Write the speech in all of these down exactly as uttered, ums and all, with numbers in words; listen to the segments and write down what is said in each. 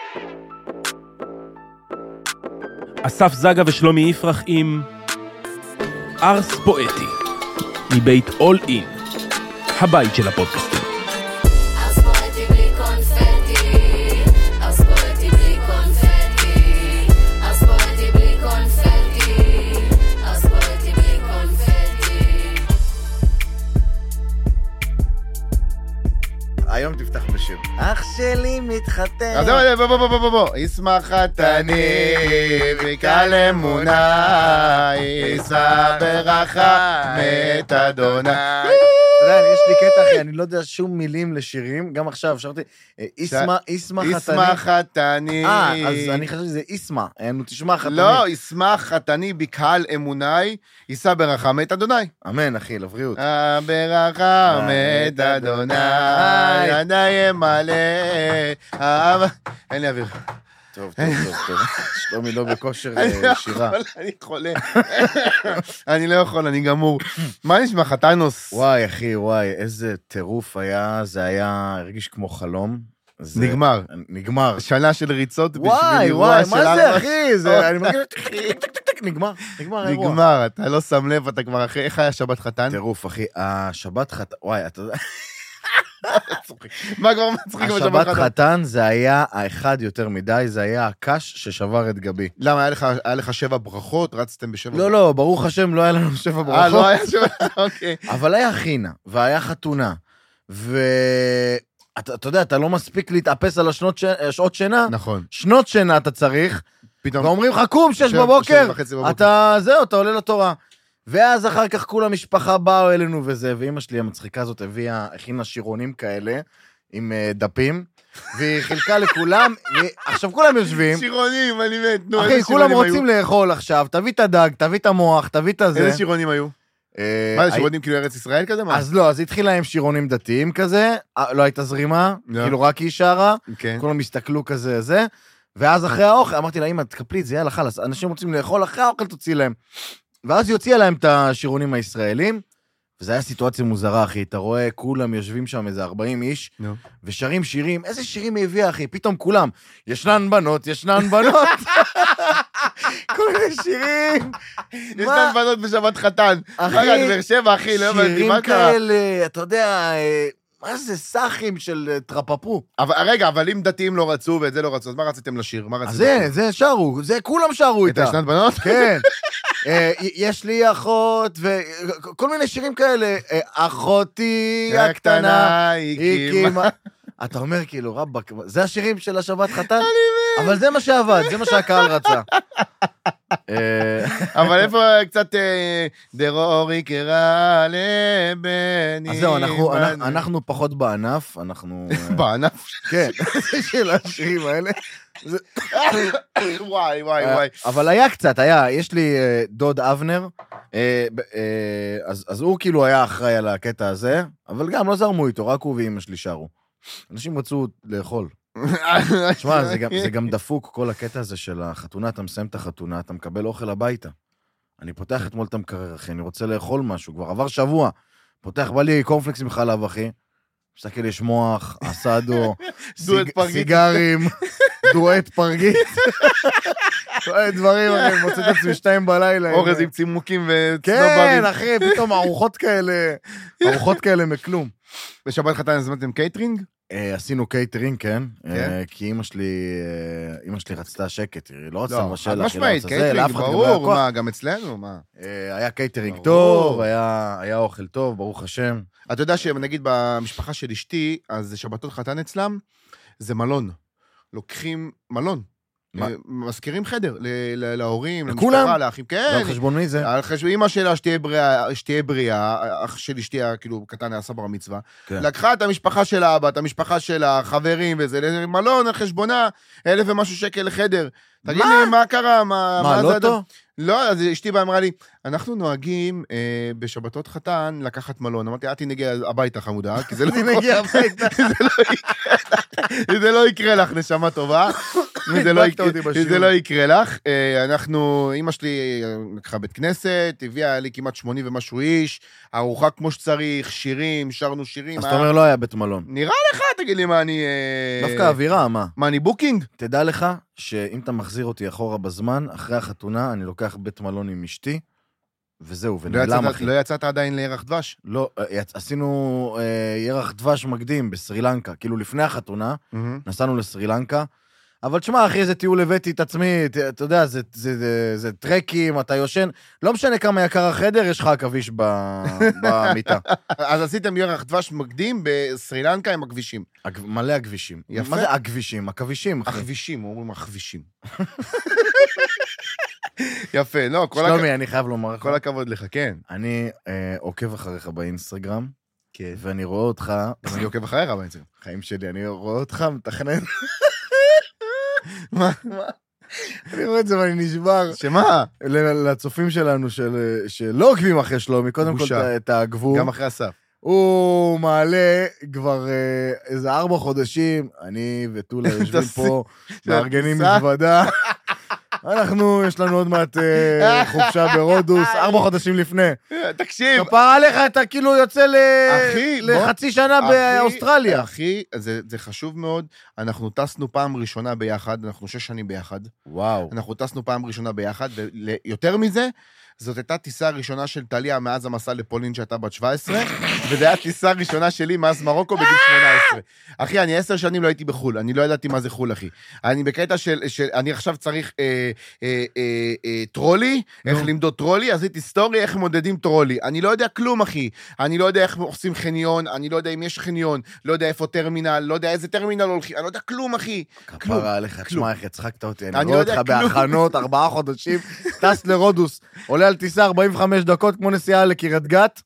אסף זגה ושלומי יפרח עם ארס פואטי מבית אול אין, הבית של הפודקאסטים. ארס פואטי בלי קונפטי, ארס פואטי בלי קונפטי, ארס פואטי בלי קונפטי, ארס פואטי בלי קונפטי. היום תפתח בשיר. אח שלי מתחתן. אז בוא בוא בוא בוא בוא, ישמח חתני ויקל אמונה, יישא ברכה מת אדוני. אתה יודע, יש לי קטע אחי, אני לא יודע שום מילים לשירים, גם עכשיו, שרתי, איסמה, איסמה חתני. ישמח חתני. אה, אז אני חושב שזה איסמה, נו תשמע חתני. לא, ישמח חתני בקהל אמוני, יישא ברכה מת אדוני. אמן אחי, לבריאות. ברכה מת אדוני, ידי ימלא, אהבה. אין לי אוויר. טוב, טוב, טוב, טוב. שלומי לא בכושר שירה. אני חולה. אני לא יכול, אני גמור. מה נשמע, חתנוס? וואי, אחי, וואי, איזה טירוף היה, זה היה, הרגיש כמו חלום. נגמר. נגמר. שנה של ריצות בשביל וואי, אירוע וואי, של מה זה, ארבע. אחי? זה, אני מרגיש, נגמר, נגמר האירוע. נגמר, אתה לא שם לב, אתה כבר אחרי, איך היה שבת חתן? טירוף, אחי, השבת חתן, וואי, אתה יודע... מה כבר מצחיק בשבת השבת חתן? חתן זה היה האחד יותר מדי, זה היה הקש ששבר את גבי. למה, היה לך- היה לך שבע ברכות? רצתם בשבע לא, לא, ברוך השם, לא היה לנו שבע ברכות. אה, לא היה שבע, אוקיי. אבל היה חינה, והיה חתונה, ואתה אתה יודע, אתה לא מספיק להתאפס על השנות ש... שעות שינה, נכון. שנות שינה אתה צריך, פתאום... ואומרים לך, קום, שש שבע- בבוקר, שבע וחצי בבוקר. אתה, זהו, אתה עולה לתורה. ואז אחר כך כל המשפחה באו אלינו וזה, ואמא שלי המצחיקה הזאת הביאה, הכינה שירונים כאלה, עם uh, דפים, והיא חילקה לכולם, עכשיו כולם יושבים, שירונים, אני מת. נו, אחי, איזה כולם שירונים רוצים היו? לאכול עכשיו, תביא את הדג, תביא את המוח, תביא את הזה. איזה שירונים היו? אה, מה זה, שירונים כאילו ארץ ישראל כזה? מה? אז לא, אז התחילה עם שירונים דתיים כזה, אה, לא הייתה זרימה, לא. כאילו רק היא שרה, כן. כולם הסתכלו כזה, זה, ואז אחרי האוכל, אמרתי לה, אמא, תקפלי את זה, יאללה, חלאס, אנשים רוצים לאכול, אחרי האוכל תוציא להם. ואז היא הוציאה להם את השירונים הישראלים, וזו הייתה סיטואציה מוזרה, אחי, אתה רואה, כולם יושבים שם איזה ארבעים איש, נו. ושרים שירים, איזה שירים היא הביאה, אחי? פתאום כולם, ישנן בנות, ישנן בנות, כל מיני שירים. ישנן בנות בשבת חתן. אחי, אחי, באר שבע, אחי, לא הבנתי, שירים מה קרה? כאלה, אתה יודע, אה, מה זה סאחים של אה, טרפפו? אבל רגע, אבל אם דתיים לא רצו ואת זה לא רצו, אז מה רציתם לשיר? מה אז רציתם? זה, זה שרו, זה כולם שרו את איתה. ישנן בנות? כן. אה, יש לי אחות, וכל מיני שירים כאלה, אה, אחותי הקטנה, היא קימה. אתה אומר כאילו, רבק, זה השירים של השבת חתן? אבל זה מה שעבד, זה מה שהקהל רצה. אה, אבל איפה קצת אה, דרורי קרא לבני... אז זהו, אנחנו- אנחנו- אנחנו פחות בענף, אנחנו... אה, בענף. כן, זה של השירים האלה. זה- וואי, וואי, וואי. אבל היה קצת, היה, יש לי אה, דוד אבנר, אה, ב- אה, אז אז הוא כאילו היה אחראי על הקטע הזה, אבל גם לא זרמו איתו, רק הוא ואמא שלי שרו. אנשים רצו לאכול. תשמע, זה גם- זה גם דפוק, כל הקטע הזה של החתונה, אתה מסיים את החתונה, אתה מקבל אוכל הביתה. אני פותח אתמול את המקרר, אחי, אני רוצה לאכול משהו, כבר עבר שבוע. פותח, בא לי קורנפלקס עם חלב, אחי. מסתכל, יש מוח, אסדו, דואט סיג- פרגית. סיגרים, דואט פרגית. כל מיני דברים, אחי, מוצא את עצמי שתיים בלילה. אורז עם צימוקים כן, וסנוברים. אחי, פתאום ארוחות כאלה, ארוחות כאלה מכלום. בשבת חתן הזמנתם קייטרינג? אה, עשינו קייטרינג, כן, כן? אה, כי אמא שלי, אה, אמא שלי רצתה שקט, היא לא רצתה לא, לבשל, חד היא לא משמעית, רצתה זה, קייטרינג, לאף אחד גם לא היה ברור, כוח. מה, גם אצלנו, מה? אה, היה קייטרינג ברור. טוב, היה היה אוכל טוב, ברוך השם. אתה יודע שנגיד במשפחה של אשתי, אז שבתות חתן אצלם, זה מלון. לוקחים מלון. מה? אה, מזכירים חדר ל- ל- להורים, לכולם? למשפחה, לאחים. זה כן. על חשבון מי זה? על חשבון אמא שלה שתהיה בריאה, שתהיה בריאה, אח של אשתי, כאילו, קטן עשה בר מצווה. כן. לקחה את המשפחה של האבא, את המשפחה של החברים וזה, למלון על חשבונה, אלף ומשהו שקל לחדר. תגיד מה? לי, מה קרה? מה, מה, זה לא הד- טוב? לא, אז אשתי באה אמרה לי, אנחנו נוהגים אה, בשבתות חתן לקחת מלון. אמרתי, את תנהגי הביתה חמודה, כי זה לא אני מגיע הביתה. זה לא יקרה לך, נשמה טובה. וזה לא הדבקת אותי יקרה- בשיעור. וזה לא יקרה לך. אה, אנחנו, אמא שלי לקחה בית כנסת, הביאה לי כמעט שמונים ומשהו איש, ארוחה כמו שצריך, שירים, שרנו שירים. אז היה- אתה אומר לא היה בית מלון. נראה לך, תגיד לי מה אני... אה, דווקא אווירה, מה? מה, אני בוקינג? תדע לך שאם אתה מחזיר אותי אחורה בזמן, אחרי החתונה, אני לוקח בית מלון עם אשתי, וזהו, לא ונעלם, יצאת- אחי. לא יצאת עדיין לירח דבש? לא, אה, יצ- עשינו אה, ירח דבש מקדים בסרילנקה, כאילו לפני החתונה, נסענו לסרילנקה, אבל תשמע, אחי, זה טיול הבאתי את עצמי, ת- אתה יודע, זה, זה, זה, זה טרקים, אתה יושן, לא משנה כמה יקר החדר, יש לך עכביש ב- במיטה. אז עשיתם ירח דבש מקדים בסרילנקה עם הכבישים. עק- מלא הכבישים. יפה. מה זה הכבישים? הכבישים, אחי. הכבישים, אומרים הכבישים. יפה, לא, כל הכ- שלומי, אני חייב לומר לך, כל הכבוד לך, כן. אני אה, עוקב אחריך באינסטגרם, כן. ואני רואה אותך, גם אני עוקב אחריך בעצם. חיים שלי, אני רואה אותך מתכנן, מה? אני רואה את זה ואני נשבר. שמה? ל- לצופים שלנו של- שלא עוקבים אחרי שלומי, קודם כל בושה. ת- תעקבו. גם אחרי אסף. הוא מעלה כבר אה, איזה ארבע חודשים, אני וטולה יושבים תעשי- פה, מארגנים תעשה. מזוודה. אנחנו, יש לנו עוד מעט אה, חופשה ברודוס, ארבע חודשים לפני. תקשיב, כפרה עליך, אתה כאילו יוצא ל- אחי, בוא- לחצי שנה אחי, באוסטרליה. אחי, זה זה חשוב מאוד. אנחנו טסנו פעם ראשונה ביחד, אנחנו שש שנים ביחד. וואו. אנחנו טסנו פעם ראשונה ביחד, ויותר מזה, זאת הייתה טיסה ראשונה של טליה מאז המסע לפולין שהייתה בת שבע עשרה, וזו הייתה טיסה ראשונה שלי מאז מרוקו בגיל שמונה עשרה. אחי, אני עשר שנים לא הייתי בחול, אני לא ידעתי מה זה חול, אחי. אני בקטע של, של אני עכשיו צריך אה, אה, אה, אה, טרולי, איך למדוד טרולי, עשיתי סטורי, איך מודדים טרולי. אני לא יודע כלום, אחי. אני לא יודע איך עושים חניון, אני לא יודע אם יש חניון, לא יודע איפה טרמינל, לא יודע איזה טרמינל הולכים, אני לא יודע כלום, אחי. כלום. כפרה עליך, כלום. תשמע איך הצחקת אותי, אני אני רואה לא אותך יודע כלום. בהכנות, ארבעה חודשים, טס לרודוס, עולה על טיסה ארבעים וחמש דקות, כמו נסיעה לקריית גת.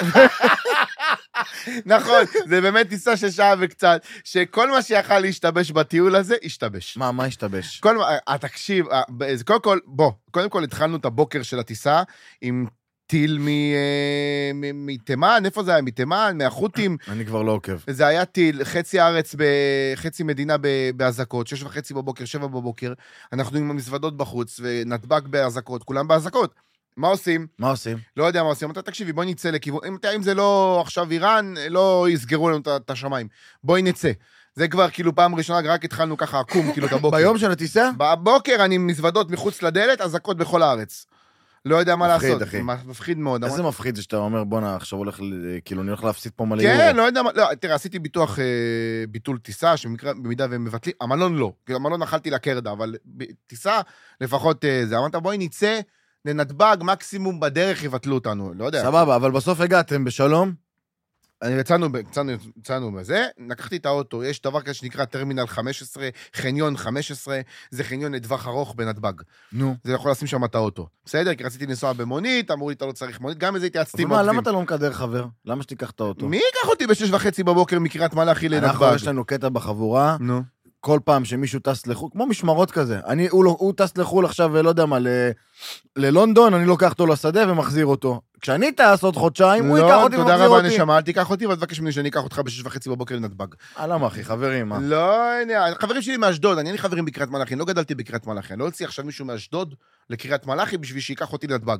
נכון, זה באמת טיסה של שעה וקצת, שכל מה שיכל להשתבש בטיול הזה, השתבש. מה, מה השתבש? כל מה, אה, תקשיב, אה, ב- קודם כל, בוא, קודם כל התחלנו את הבוקר של הטיסה עם טיל מ- אה, מ- מתימן, איפה זה היה? מתימן, מהחות'ים, אני כבר לא עוקב. זה היה טיל, חצי הארץ, ב- חצי מדינה ב- באזעקות, שש וחצי בבוקר, שבע בבוקר, אנחנו עם המזוודות בחוץ, ונדבק באזעקות, כולם באזעקות. מה עושים? מה עושים? לא יודע מה עושים, אתה תקשיבי, בואי נצא לכיוון, אם, אם זה לא עכשיו איראן, לא יסגרו לנו את- את השמיים. בואי נצא. זה כבר כאילו פעם ראשונה, רק התחלנו ככה עקום, כאילו את הבוקר. ביום של הטיסה? בבוקר אני עם מזוודות מחוץ לדלת, אזעקות בכל הארץ. לא יודע מה מפחיד, לעשות. אחי. מפחיד מאוד. איזה מפחיד זה שאתה אומר, בואנה, עכשיו הולך, ל- כאילו, אני הולך להפסיד פה מלא כן, יורו. לא יודע מה, לא, תראה, עשיתי ביטוח אה, ביטול טיסה, שבמידה והם מבטלים, המלון לא, כאילו המלון אכלתי לקרדה, אבל ב- טיסה לפחות אה, זה. אמרת, בואי נצא לנתב"ג, מקסימום בדרך יבטלו אותנו, לא יודע. סבבה, אבל בסוף הגעתם בשלום? אני יצאנו, יצאנו, יצאנו בזה, לקחתי את האוטו, יש דבר כזה שנקרא טרמינל חמש עשרה, חניון חמש עשרה, זה חניון לטווח ארוך בנתב"ג. נו. זה יכול לשים שם את האוטו. בסדר? כי רציתי לנסוע במונית, אמרו לי, אתה לא צריך מונית, גם איזה התייעצתי אבל מה, למה אתה לא מקדר חבר? למה שתיקח את האוטו? מי ייקח אותי בשש וחצי בבוקר מקריית מלאכי אנחנו, לנתב"ג? יש לנו קטע בחבורה, נו. כל פעם שמישהו טס לחו"ל, כמו משמרות כזה. אני, הוא, לא- הוא טס לחו"ל עכשיו, ולא יודע מה, ל, ללונדון, אני לוקח אותו לשדה ומחזיר אותו. כשאני טס עוד חודשיים, הוא ייקח אותי לא, ומחזיר תודה רבה, אותי. נשמה, אל תיקח אותי, ותבקש ממני שאני אקח אותך בשש וחצי בבוקר לנתב"ג. אה, למה, אחי, חברים, מה? לא, הנה, החברים שלי מאשדוד, אני אין לי חברים בקריית מלאכי, אני לא גדלתי בקריית מלאכי, אני לא אוציא עכשיו מישהו מאשדוד לקריית מלאכי בשביל שייקח אותי לנתב"ג.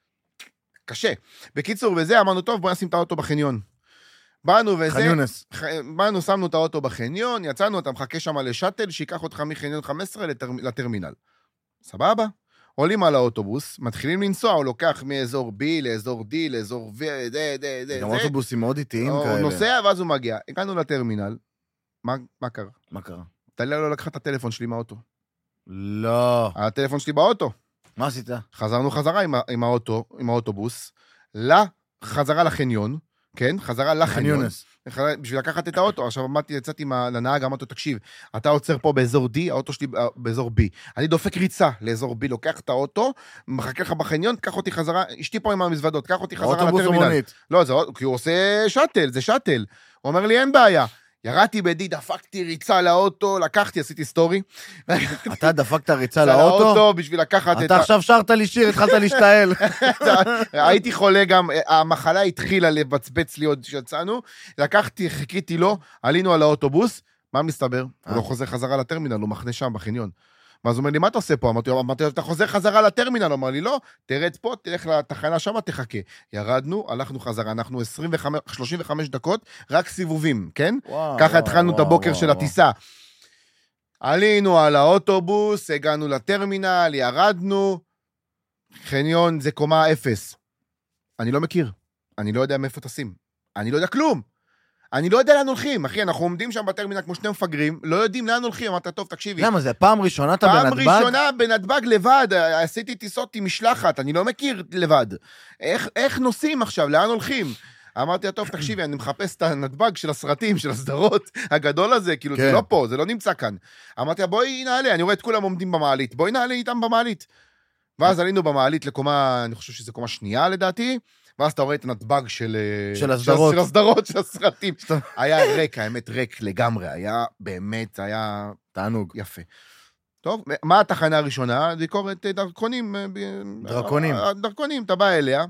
קשה. בקיצור, וזה, אמרנו, טוב, בוא נשים את האוטו בחניון. באנו וזה... חניונס. ח- באנו, שמנו את האוטו בחניון, יצאנו, אתה מחכה שם לשאטל, שיקח אותך מחניון חמש עשרה לטר... לטרמינל. סבבה? עולים על האוטובוס, מתחילים לנסוע, הוא לוקח מאזור B לאזור D, לאזור V, זה, זה, זה, זה. גם אוטובוסים מאוד איטיים הוא כאלה. נוסע, ואז הוא מגיע. הגענו לטרמינל, מה, מה קרה? מה קרה? טליה לא לקחה את הטלפון שלי מהאוטו. לא. הטלפון שלי באוטו. מה עשית? חזרנו חזרה עם, ה- עם האוטו, עם האוטובוס, חזרה לחניון, כן? חזרה לחניון. חניונס. בשביל לקחת את האוטו. עכשיו אמרתי, יצאתי מה- לנהג, אמרתי לו, תקשיב, אתה עוצר פה באזור D, האוטו שלי אה, באזור B. אני דופק ריצה לאזור B, לוקח את האוטו, מחכה לך בחניון, קח אותי חזרה, אשתי פה עם המזוודות, קח אותי חזרה אוטובוס או לטרמינל. מונית? לא, זה, כי הוא עושה שאטל, זה שאטל. הוא אומר לי, אין בעיה. ירדתי בדי, דפקתי ריצה לאוטו, לקחתי, עשיתי סטורי. אתה דפקת ריצה ריצה לאוטו? בשביל לקחת את אתה עכשיו שרת לי שיר, התחלת להשתעל. הייתי חולה גם, המחלה התחילה לבצבץ לי עוד שיצאנו, לקחתי, חיכיתי לו, עלינו על האוטובוס, מה מסתבר? הוא לא חוזר חזרה לטרמינל, הוא מחנה שם בחניון. ואז הוא אומר לי, מה אתה עושה פה? אמרתי, אמרתי, אתה חוזר חזרה לטרמינל? הוא אמר לי, לא, תרד פה, תלך לתחנה שם, תחכה. ירדנו, הלכנו חזרה, אנחנו עשרים וחמש, שלושים וחמש דקות, רק סיבובים, כן? וואו, ככה וואו, התחלנו את וואו, הבוקר וואו, של וואו. הטיסה. עלינו על האוטובוס, הגענו לטרמינל, ירדנו, חניון זה קומה אפס. אני לא מכיר, אני לא יודע מאיפה טסים, אני לא יודע כלום. אני לא יודע לאן הולכים, אחי, אנחנו עומדים שם בטרמינל כמו שני מפגרים, לא יודעים לאן הולכים, אמרת, טוב, תקשיבי. למה, זה פעם ראשונה אתה פעם בנתב"ג? ראשונה בנתב"ג לבד, עשיתי טיסות עם משלחת, אני לא מכיר לבד. איך, איך נוסעים עכשיו, לאן הולכים? אמרתי, טוב, תקשיבי, אני מחפש את הנתב"ג של הסרטים, של הסדרות הגדול הזה, כאילו, כן. זה לא פה, זה לא נמצא כאן. אמרתי, בואי נעלה, אני רואה את כולם עומדים במעלית, בואי נעלה איתם במעלית. ואז עלינו במעלית לקומה, אני חושב שזה קומה שנייה לדעתי, ואז אתה רואה את הנתב"ג של... של הסדרות. של הסדרות, של הסרטים. היה ריק, האמת ריק לגמרי, היה באמת, היה תענוג. יפה. טוב, מה התחנה הראשונה? ביקורת דרכונים. דרכונים. דרכונים, אתה בא אליה.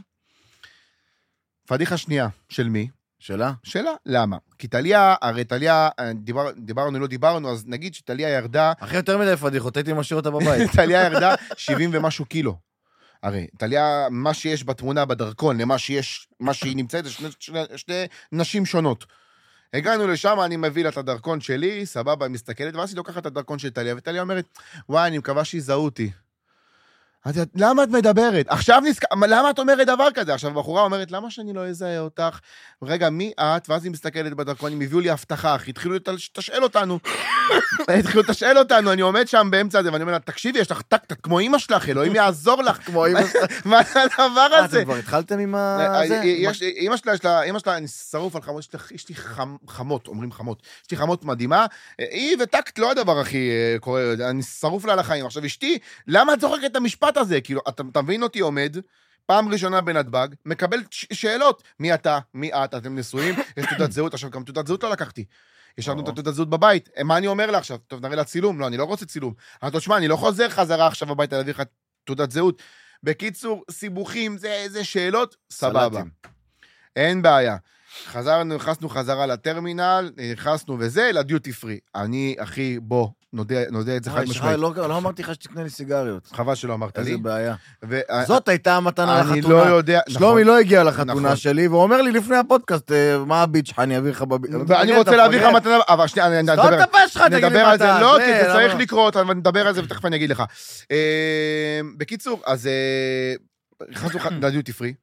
פדיחה שנייה, של מי? שאלה? שאלה, למה? כי טליה, הרי טליה, דיבר, דיברנו, לא דיברנו, אז נגיד שטליה ירדה, אחרי יותר מדי פדיחות, הייתי משאיר אותה בבית. טליה ירדה שבעים ומשהו קילו. הרי, טליה, מה שיש בתמונה בדרכון, למה שיש, מה שהיא נמצאת, זה שני, שני, שני נשים שונות. הגענו לשם, אני מביא לה את הדרכון שלי, סבבה, היא מסתכלת, ואז היא לוקחת את הדרכון של טליה, וטליה אומרת, וואי, אני מקווה שיזהו אותי. אז למה את מדברת? עכשיו נזכר, למה את אומרת דבר כזה? עכשיו הבחורה אומרת, למה שאני לא אזהה אותך? רגע, מי את? ואז היא מסתכלת בדרכון, הם הביאו לי הבטחה, אחי, התחילו לתשאל אותנו. התחילו לתשאל אותנו, אני עומד שם באמצע הזה, ואני אומר לה, תקשיבי, יש לך טקטת כמו אמא שלך, אלוהים יעזור לך. כמו אמא שלך. מה זה הדבר הזה? אתם כבר התחלתם עם זה? אמא שלה, אמא שלה, אני שרוף על חמות, יש לי חמות, אומרים חמות, יש לי חמות מדהימה, היא וטקט לא הדבר הכי קורה, אני שרוף לה על החיים. עכשיו, אשתי, למה את זוכרת את המשפט הזה? כאילו, אתה תבין אותי עומד, פעם ראשונה בנתב"ג, מקבל שאלות, מי אתה, מי את, אתם נשואים, יש תעודת זהות, עכשיו גם תעודת זהות לא לקחתי. ישבנו את התעודת זהות בבית, מה אני אומר לה עכשיו? טוב, נראה לה צילום, לא, אני לא רוצה צילום. אז תשמע, אני לא חוזר חזרה עכשיו הביתה להביא לך תעודת זהות. בקיצור, סיבוכים, זה, זה שאלות, סבבה. אין בעיה. חזרנו, נכנסנו חזרה לטרמינל, נכנסנו וזה, לדיוטי פרי. אני, אחי, בוא, נודע, נודע את זה חד משמעית. לא אמרתי לך שתקנה לי סיגריות. חבל שלא אמרת לי. איזה בעיה. ו... זאת הייתה המתנה לחתונה. אני לא יודע... שלומי לא הגיע לחתונה נכון. שלי, והוא אומר לי לפני הפודקאסט, מה הביט שלך, אני אביא לך בביט. ואני רוצה להביא לך מתנה... אבל שנייה, אני נדבר... סתום את הפה שלך, תגיד לי נדבר על זה, מתי. לא, כי זה צריך לקרות, אבל נדבר על זה ותכף אני אגיד לך. בקיצור, אז נכנסנו לדיוטי פרי.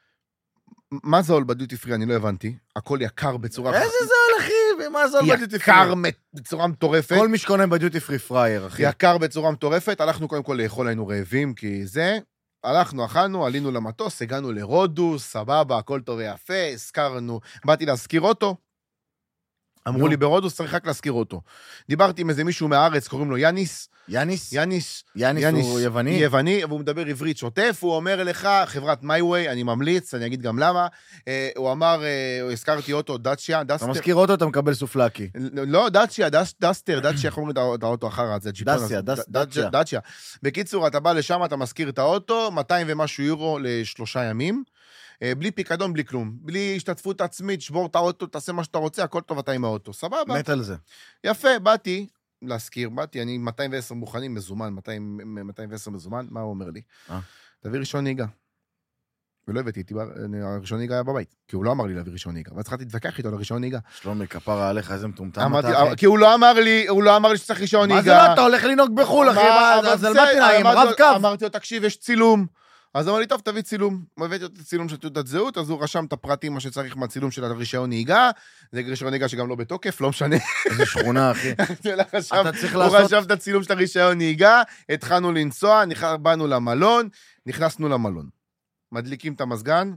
מה זול בדיוטי פרי? אני לא הבנתי. הכל יקר בצורה... איזה זול, אחי? מה זול בדיוטי פרי? יקר בצורה מטורפת. כל מי שקונה בדיוטי פרי פרייר, אחי. יקר בצורה מטורפת. הלכנו קודם כל לאכול, היינו רעבים, כי זה... הלכנו, אכלנו, עלינו למטוס, הגענו לרודוס, סבבה, הכל טוב ויפה, הזכרנו. באתי להזכיר אותו. אמרו לי, ברודוס צריך רק להזכיר אותו. דיברתי עם איזה מישהו מהארץ, קוראים לו יאניס. יאניס? יאניס. יאניס הוא יווני? יווני, והוא מדבר עברית שוטף, הוא אומר לך, חברת מייווי, אני ממליץ, אני אגיד גם למה. הוא אמר, הזכרתי אותו, דאצ'יה, דסטר. אתה מזכיר אותו, אתה מקבל סופלקי. לא, דאצ'יה, דסטר, דאצ'יה, איך אומרים את האוטו אחר, זה ג'יפון. דאצ'יה, דאצ'יה. דאצ'יה. בקיצור, אתה בא לשם, אתה מזכיר את האוטו, מאתיים ומשהו יורו לשלושה ימים. בלי פיקדון, בלי כלום. בלי השתתפות עצמית, שבור את האוטו, תעשה מה שאתה רוצה, הכל טוב אתה עם האוטו. סבבה. מת על זה. יפה, באתי להזכיר, באתי, אני מאתיים ועשר מוכנים, מזומן, מאתיים ועשר מזומן, מה הוא אומר לי? תביא ראשון נהיגה. ולא הבאתי, הראשון נהיגה היה בבית, כי הוא לא אמר לי להביא ראשון נהיגה, ואז צריכה להתווכח איתו על הראשון נהיגה. שלומי, כפרה עליך, איזה מטומטם אתה, אחי. כי הוא לא אמר לי, הוא לא אמר לי שצריך ראשון נהיגה. מה זה לא, אתה הולך לנהוג בחול, אחי, אז על מה תנאה, עם רב קו? אמרתי לו, תקשיב, יש צילום. אז אמר לי, טוב, תביא צילום. הבאתי את הצילום של תעודת זהות, אז הוא רשם את הפרטים, מה שצריך מהצילום של הרישיון נהיגה. זה רישיון נהיגה שגם לא בתוקף, לא משנה. איזה שכונה, אחי. אתה צריך לעשות... הוא רשם את הצילום של הרישיון נהיגה, התחלנו לנסוע, באנו למלון, נכנסנו למלון. מדליקים את המזגן.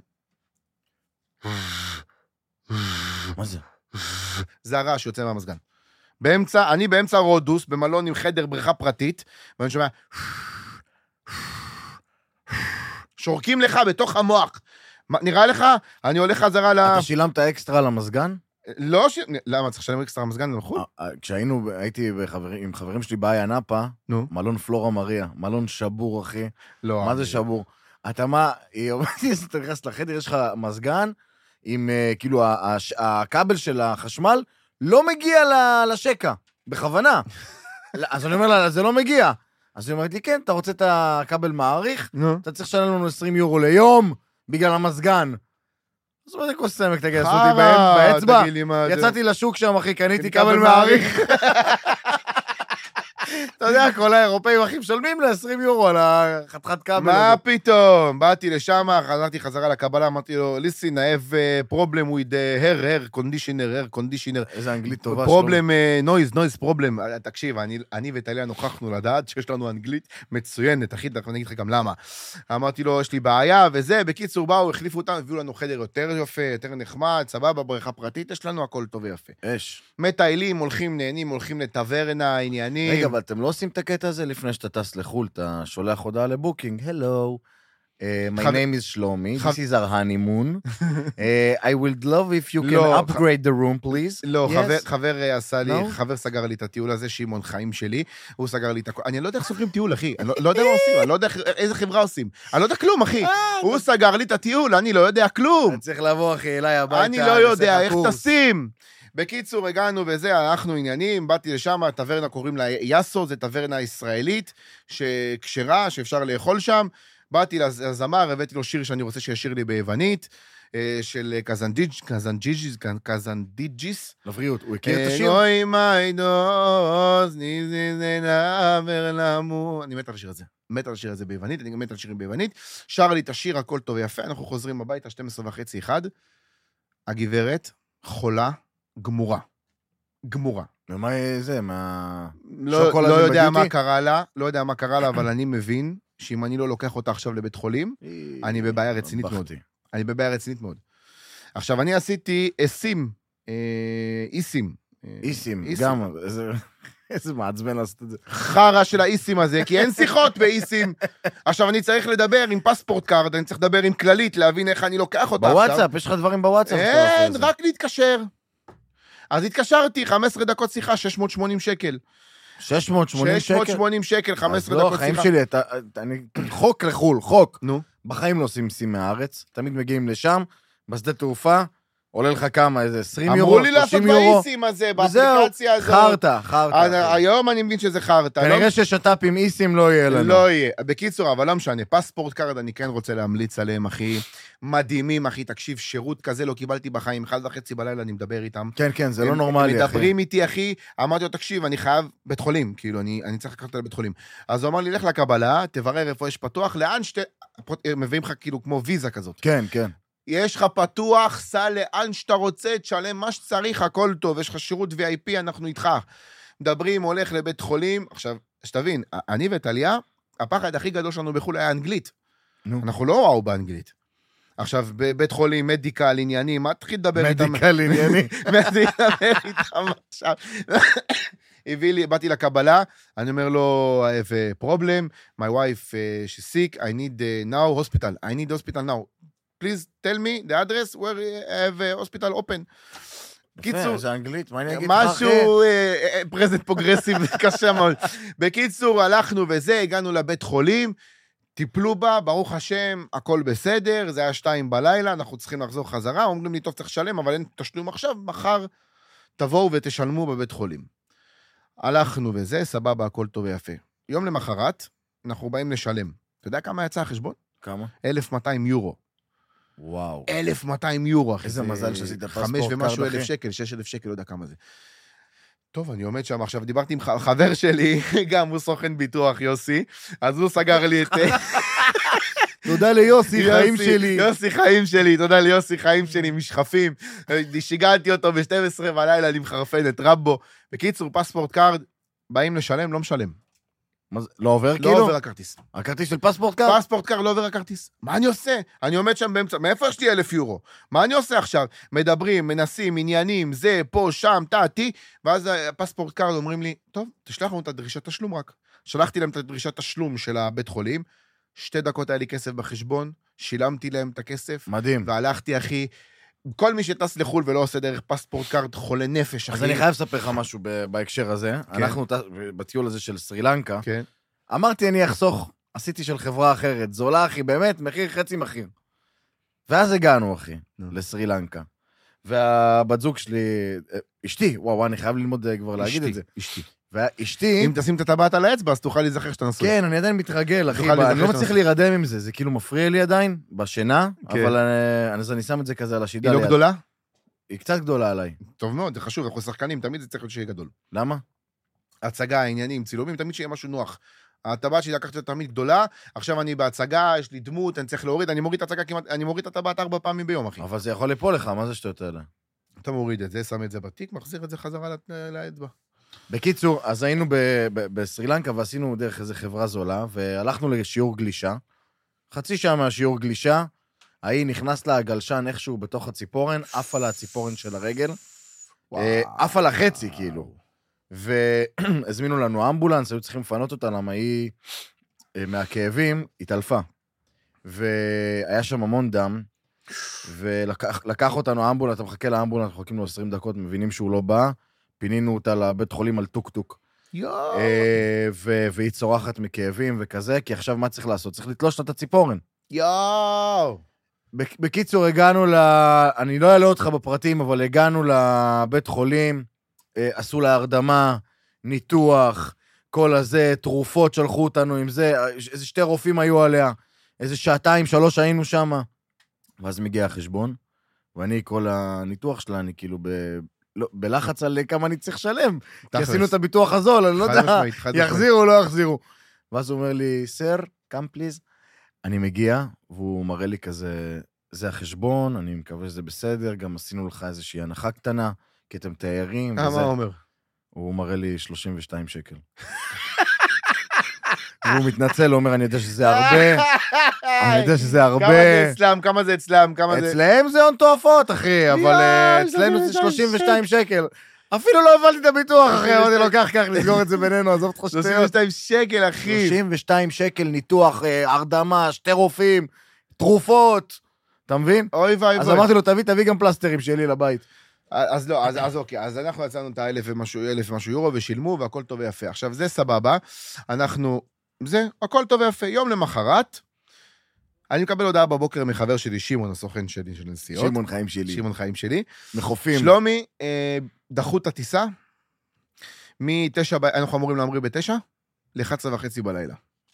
מה זה? זה הרעש שיוצא מהמזגן. באמצע, אני באמצע רודוס, במלון עם חדר בריכה פרטית, ואני שומע... שורקים לך בתוך המוח. נראה לך? אני הולך חזרה ל... אתה שילמת אקסטרה למזגן? לא ש... למה, צריך לשלם אקסטרה למזגן? נכון? כשהיינו, הייתי עם חברים שלי באיה נאפה, מלון פלורה מריה, מלון שבור, אחי. לא. מה זה שבור? אתה מה, היא אומרת לי, אתה נכנס לחדר, יש לך מזגן, עם כאילו הכבל של החשמל, לא מגיע ל- לשקע, בכוונה. אז אני אומר לה, זה לא מגיע. אז היא אומרת לי, כן, אתה רוצה את הכבל מעריך? נו. אתה צריך לשלם לנו עשרים יורו ליום, בגלל המזגן. אז מה זה כוס סמק, תגיד, עשו אותי חרא, באצבע? תגיד לי מה זה. יצאתי לשוק שם, אחי, קניתי כבל כבל מעריך. אתה יודע, כל האירופאים הכי משלמים ל-עשרים יורו על החתיכת כבל. מה הזה. פתאום? באתי לשם, חזרתי חזרה לקבלה, אמרתי לו, listen, I have a problem with the hair, hair conditioner, hair conditioner. איזה אנגלית טובה. פרובלם, noise, noise פרובלם. תקשיב, אני, אני וטליה נוכחנו לדעת שיש לנו אנגלית מצוינת, אחי, אני אגיד לך גם למה. אמרתי לו, יש לי בעיה, וזה, בקיצור, באו, החליפו אותנו, הביאו לנו חדר יותר יפה, יותר נחמד, סבבה, בריכה פרטית, יש לנו הכל טוב ויפה. אש. מטיילים, הולכים, נהנים, הולכים לטברנה, עניינים. רגע, אבל אתם לא עושים את הקטע הזה לפני שאתה טס לחול, אתה שולח הודעה לבוקינג, hello, uh, my חב- name is שלומי, חב- this is our honeymoon, uh, I would love if you can לא, upgrade the room, please. לא, Yes? חבר, חבר אה, עשה לי, No? חבר סגר לי את הטיול הזה, שמעון חיים שלי, הוא סגר לי את הכל, אני לא יודע איך סוגרים טיול, אחי, אני לא, לא יודע מה עושים, אני לא יודע איך- איזה חברה עושים, אני לא יודע כלום, אחי, הוא סגר לי את הטיול, אני לא יודע כלום, אני צריך לבוא, אחי, אליי הביתה. אני לא יודע נעשה איך קורס. טסים. בקיצור, הגענו וזה, הלכנו עניינים, באתי לשם, הטברנה קוראים לה יאסו, זה טברנה ישראלית, שכשרה, שאפשר לאכול שם, באתי לזמר, הבאתי לו שיר שאני רוצה שישיר לי ביוונית, אה, של קזנדיג'- קזנדיג'יס, קזנדיג'יס, לבריאות, הוא הכיר את השיר? אוי מיידוס, ניזי נעבר למו. אני מת על השיר הזה. מת על השיר הזה ביוונית, אני גם מת על שירים ביוונית. שר לי את השיר, הכל טוב ויפה, אנחנו חוזרים הביתה, שתים עשרה וחצי, אחד. הגברת, חולה, גמורה. גמורה. ומה זה, מה... לא, שוקולדים לא יודע בדיוטי? מה קרה לה, לא יודע מה קרה לה, אבל אני מבין שאם אני לא לוקח אותה עכשיו לבית חולים, אני בבעיה רצינית מאוד. בכתי. אני בבעיה רצינית מאוד. עכשיו, אני עשיתי איסים, אה, איסים. אה, איסים, איסים. גם, איזה- איזה מעצבן לעשות את זה. חרא של האיסים הזה, כי אין שיחות באיסים. עכשיו, אני צריך לדבר עם פספורט קארד, אני צריך לדבר עם כללית, להבין איך אני לוקח אותה עכשיו. בוואטסאפ, יש לך דברים בוואטסאפ. שאתה עושה אין, את זה. רק להתקשר. אז התקשרתי, חמש עשרה דקות שיחה, שש מאות שמונים שקל. שש מאות שמונים שש שקל? מאות שמונים שקל, חמש אז עשרה לא, דקות החיים שיחה. שלי, אתה- אני... חוק לחול, חוק. נו, בחיים לא עושים מיסים מהארץ, תמיד מגיעים לשם, בשדה תעופה, עולה לך כמה, איזה עשרים יורו, אמרו לי לעשות שלושים יורו. באיסים הזה, וזהו, באפליקציה הזאת. חרטה, חרטה. אז היום אני מבין שזה חרטה. לא- כנראה ששת"פ עם איסים לא יהיה לנו. לא יהיה. בקיצור, אבל לא משנה, פספורט קארד אני כן רוצה להמליץ עליהם, אחי. מדהימים, אחי, תקשיב, שירות כזה לא קיבלתי בחיים, אחד וחצי בלילה אני מדבר איתם. כן, כן, זה לא הם- נורמלי, הם אחי. מדברים איתי, אחי, אמרתי לו, תקשיב, אני חייב בית חולים, כאילו, אני, אני צריך לקחת אותה לבית חולים. אז הוא אמר לי, לך לקבלה, תברר איפה יש פתוח, לאן שתי... מביאים לך כאילו כמו ויזה כזאת. כן, כן. יש לך פתוח, סע לאן שאתה רוצה, תשלם מה שצריך, הכל טוב, יש לך שירות וי איי פי, אנחנו איתך. מדברים, הולך לבית חולים, עכשיו, שתבין, אני וטליה, הפחד הכי גדול שלנו בחו"ל היה אנגלית. נו. אנחנו לא וואו באנגלית. עכשיו, בבית חולים, מדיקל, עניינים, מה תתחיל לדבר איתם? מדיקל ענייני. מה תתחיל לדבר איתם עכשיו? הביא לי, באתי לקבלה, אני אומר לו, I have a problem, my wife, uh, she's sick, I need uh, now hospital, I need hospital now. Please tell me the address where I have a hospital open. קיצור, זה אנגלית, מה אני אגיד לך, אחי? משהו פרזנט פרוגרסיב קשה מאוד. בקיצור, הלכנו וזה, הגענו לבית חולים, טיפלו בה, ברוך השם, הכל בסדר, זה היה שתיים בלילה, אנחנו צריכים לחזור חזרה, אומרים לי, טוב, צריך לשלם, אבל אין תשלום עכשיו, מחר תבואו ותשלמו בבית חולים. הלכנו וזה, סבבה, הכל טוב ויפה. יום למחרת, אנחנו באים לשלם. אתה יודע כמה יצא החשבון? כמה? אלף ומאתיים יורו. וואו. אלף ומאתיים יורו, אחי. איזה זה מזל שעשית פספורט חמש ומשהו קארד, אלף אחי. שקל, שש אלף שקל, לא יודע כמה זה. טוב, אני עומד שם, עכשיו דיברתי עם חבר שלי, גם הוא סוכן ביטוח, יוסי, אז הוא סגר לי את... תודה ליוסי, חיים יוסי, שלי. יוסי חיים שלי, תודה ליוסי חיים שלי, משחפים. שיגעתי אותו ב-שתים עשרה בלילה, אני מחרפן את רמבו. בקיצור, פספורט קארד, באים לשלם, לא משלם. מה זה, לא עובר לא כאילו? עובר הכרטיס. הכרטיס של פספורט קארד? פספורט קארד לא עובר הכרטיס. מה אני עושה? אני עומד שם באמצע, מאיפה יש לי אלף יורו? מה אני עושה עכשיו? מדברים, מנסים, עניינים, זה, פה, שם, תעתי, ואז הפספורט קארד אומרים לי, טוב, תשלח לנו את הדרישת תשלום רק. שלחתי להם את הדרישת תשלום של הבית חולים, שתי דקות היה לי כסף בחשבון, שילמתי להם את הכסף, מדהים. והלכתי, אחי, כל מי שטס לחול ולא עושה דרך פספורט קארד, חולה נפש, אחי. אז אני חייב לספר לך משהו ב- בהקשר הזה. כן. אנחנו ט- בטיול הזה של סרי לנקה, כן. אמרתי, אני אחסוך, עשיתי של חברה אחרת, זולה, אחי, באמת, מחיר חצי מחיר. ואז הגענו, אחי, נו. לסרי לנקה. והבת זוג שלי, אשתי, וואו, אני חייב ללמוד כבר להגיד את זה. אשתי. ואשתי... אם תשים את הטבעת על האצבע, אז תוכל להיזכר שאתה נשוי. כן, אני עדיין מתרגל, אחי. תוכל להיזכר אני לא שאתה מצליח נשוי. להירדם עם זה, זה כאילו מפריע לי עדיין, בשינה, כן. אבל אני- אז אני שם את זה כזה על השידה. היא לא ליד. גדולה? היא קצת גדולה עליי. טוב מאוד, זה חשוב, אנחנו שחקנים, תמיד זה צריך להיות שיהיה גדול. למה? הצגה, עניינים, צילומים, תמיד שיהיה משהו נוח. הטבעת שלי לקחתי אותה תמיד גדולה, עכשיו אני בהצגה, יש לי דמות, אני צריך להוריד, אני מוריד את הצגה כמעט, אני מוריד את הטבעת ארבע פעמים ביום, אחי. אבל זה יכול ליפול לך, מה זה שטויות האלה? אתה מוריד את זה, שם את זה בתיק, מחזיר את זה חזרה לת- לאצבע. בקיצור, אז היינו ב- ב- בסרילנקה ועשינו דרך איזו חברה זולה, והלכנו לשיעור גלישה. חצי שעה מהשיעור גלישה, ההיא נכנס לה הגלשן איכשהו בתוך הציפורן, עף על הציפורן של הרגל, אה, עף על החצי כאילו. והזמינו לנו אמבולנס, היו צריכים לפנות אותה, למה היא אה, מהכאבים התעלפה. והיה שם המון דם, ולקח לקח אותנו אמבולנס, אתה מחכה לאמבולנס, מחכים לו עשרים דקות, מבינים שהוא לא בא, פינינו אותה לבית חולים על טוק-טוק. יואו. אה, ו- והיא צורחת מכאבים וכזה, כי עכשיו מה צריך לעשות? צריך לתלוש את הציפורן. יואו. בק- בקיצור, הגענו ל... אני לא אעלה אותך בפרטים, אבל הגענו לבית חולים, אה, עשו לה הרדמה, ניתוח, כל הזה, תרופות שלחו אותנו עם זה, איזה שתי רופאים היו עליה, איזה שעתיים, שלוש היינו שם. ואז מגיע החשבון, ואני, כל הניתוח שלה, אני כאילו ב... לא, בלחץ על כמה אני צריך לשלם, כי תכלס. עשינו את הביטוח הזול, אני לא חד יודע, משמעית, חד משמעית. יחזירו או לא יחזירו. ואז הוא אומר לי, סר, קם פליז. אני מגיע, והוא מראה לי כזה, זה החשבון, אני מקווה שזה בסדר, גם עשינו לך איזושהי הנחה קטנה, כי אתם תיירים, אה, וזה. מה הוא אומר? הוא מראה לי שלושים ושתיים שקל. והוא מתנצל, הוא אומר, אני יודע שזה הרבה, אני יודע שזה הרבה. כמה זה אצלם, כמה זה אצלם, כמה זה... אצלם זה הון תועפות, אחי, אבל אה, יואו, אצלנו זה שלושים שלושים ושתיים שקל. אפילו לא הבנתי את הביטוח, אחי, אמרתי לו, קח, קח, נסגור את זה בינינו, עזוב אותך שלושים שטויות. ושתיים שקל, אחי. שלושים ושתיים שקל ניתוח, אה, הרדמה, שתי רופאים, תרופות, אתה מבין? אוי ואי אז ואי. אמרתי לו, תביא, תביא גם פלסטרים שלי לבית. אז לא, אז, אז אוקיי, אז אנחנו יצאנו את האלף ומשהו, אלף ומשהו יורו ושילמו והכל טוב ויפה. עכשיו, זה סבבה, אנחנו, זה, הכל טוב ויפה. יום למחרת, אני מקבל הודעה בבוקר מחבר שלי, שמעון, הסוכן שלי של נסיעות. שמעון חיים שלי. שמעון חיים שלי. מחופים. שלומי, אה, דחו את הטיסה, מתשע, ב... אנחנו אמורים להמריא בתשע, ל-אחת עשרה וחצי בלילה.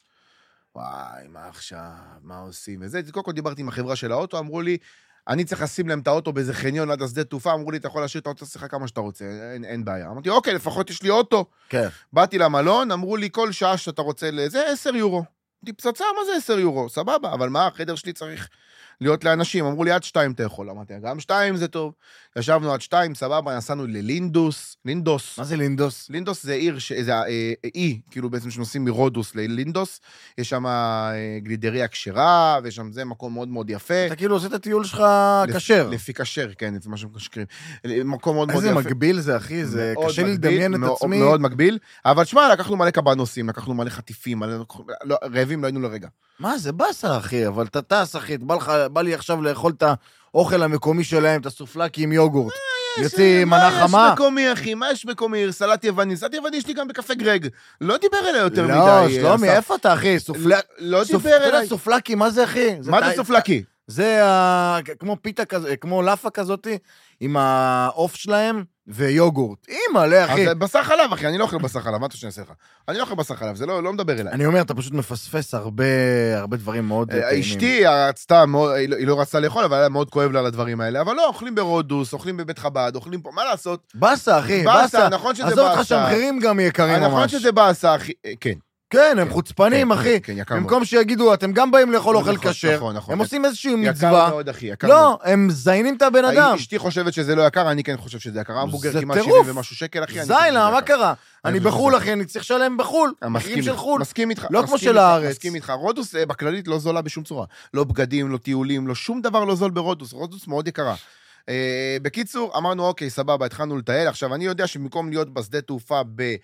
וואי, מה עכשיו, מה עושים? וזה, קודם כל דיברתי עם החברה של האוטו, אמרו לי, אני צריך לשים להם את האוטו באיזה חניון עד השדה תעופה, אמרו לי, אתה יכול להשאיר את האוטו אצלך כמה שאתה רוצה, אין, אין בעיה. אמרתי, אוקיי, לפחות יש לי אוטו. כן. באתי למלון, אמרו לי, כל שעה שאתה רוצה לזה, עשר יורו. אמרתי, פצצה, מה זה עשר יורו? סבבה, אבל מה, החדר שלי צריך להיות לאנשים. אמרו לי, עד שתיים אתה יכול. אמרתי, גם שתיים זה טוב. ישבנו עד שתיים, סבבה, נסענו ללינדוס, לינדוס. מה זה לינדוס? אה, לינדוס זה עיר, ש... זה אה, אי, כאילו בעצם שנוסעים מרודוס ללינדוס, יש שם אה, גלידריה כשרה, ויש שם זה מקום מאוד מאוד יפה. אתה כאילו עושה את הטיול שלך לפ- כשר. לפי כשר, כן, זה מה שמשקרים. מקום מאוד מאוד איזה יפה. מגביל זה, אחי, זה מאוד קשה לי מגביל, לדמיין את מאוד- עצמי. מאוד מגביל, אבל שמע, לקחנו מלא קבנוסים, לקחנו מלא חטיפים, מלא... לא, רעבים לא היינו לרגע. מה, זה באסה, אחי, אבל אתה טס, אחי, בא לך- בא לי עכשיו לאכול את האוכל המקומי שלהם, את הסופלקי עם יוגורט. יוציא מנה מה חמה. יש מקומי, אחי? מה יש מקומי? סלט יווני. סלט יווני יש לי גם בקפה גרג. לא דיבר אליי יותר מדי. לא, שלומי, אסף. איפה אתה, אחי? סופלקי. לא סופ- דיבר אתה יודע, אליי. סופלקי, מה זה, אחי? מה זה ת- סופלקי? זה ה- כמו פיתה כזה, כמו לאפה כזאתי, עם העוף שלהם ויוגורט. אימא'לה, אחי. אז בשר חלב, אחי, אני לא אוכל בשר חלב, מה אתה שאני אעשה לך? אני לא אוכל בשר חלב, זה לא לא מדבר אליי. אני אומר, אתה פשוט מפספס הרבה הרבה דברים מאוד אה, טעימים. אשתי רצתה, מאוד- היא לא- היא לא רצתה לאכול, אבל היה מאוד כואב לה על הדברים האלה. אבל לא, אוכלים ברודוס, אוכלים בבית חב"ד, אוכלים פה, מה לעשות? באסה, אחי, באסה, באסה. נכון שזה עזוב אותך באסה. שהמחירים גם יקרים ממש. נכון שזה באסה, אחי, אה, כן. כן, הם חוצפנים, כן, אחי. כן, יקר מאוד. במקום שיגידו, אתם גם באים לאכול אוכל נכון, כשר, נכון, נכון. הם עושים איזושהי יקר מצווה. מאוד, אחי, יקר מאוד. לא, הם מזיינים את הבן אדם. אשתי חושבת שזה לא יקר, אני כן חושב שזה יקר. המבורגר זה כמעט טירוף. שבעים ומשהו שקל, אחי. אני חושב שזה זיילה, מה יקר. קרה? אני חושב בחול, שזה אחי, אני צריך לשלם בחול. מסכים מחירים של איתך, חול. מסכים איתך. לא כמו מסכים של איתך, הארץ. מסכים איתך. רודוס אה, בכללית לא זולה בשום צורה. לא בגדים, לא טיולים, לא שום דבר לא זול ברודוס. רודוס מאוד יקרה. אה, בקיצור, אמרנו, אוקיי, סבבה, התחלנו לטייל. עכשיו, אני יודע שבמקום להיות בשדה תעופה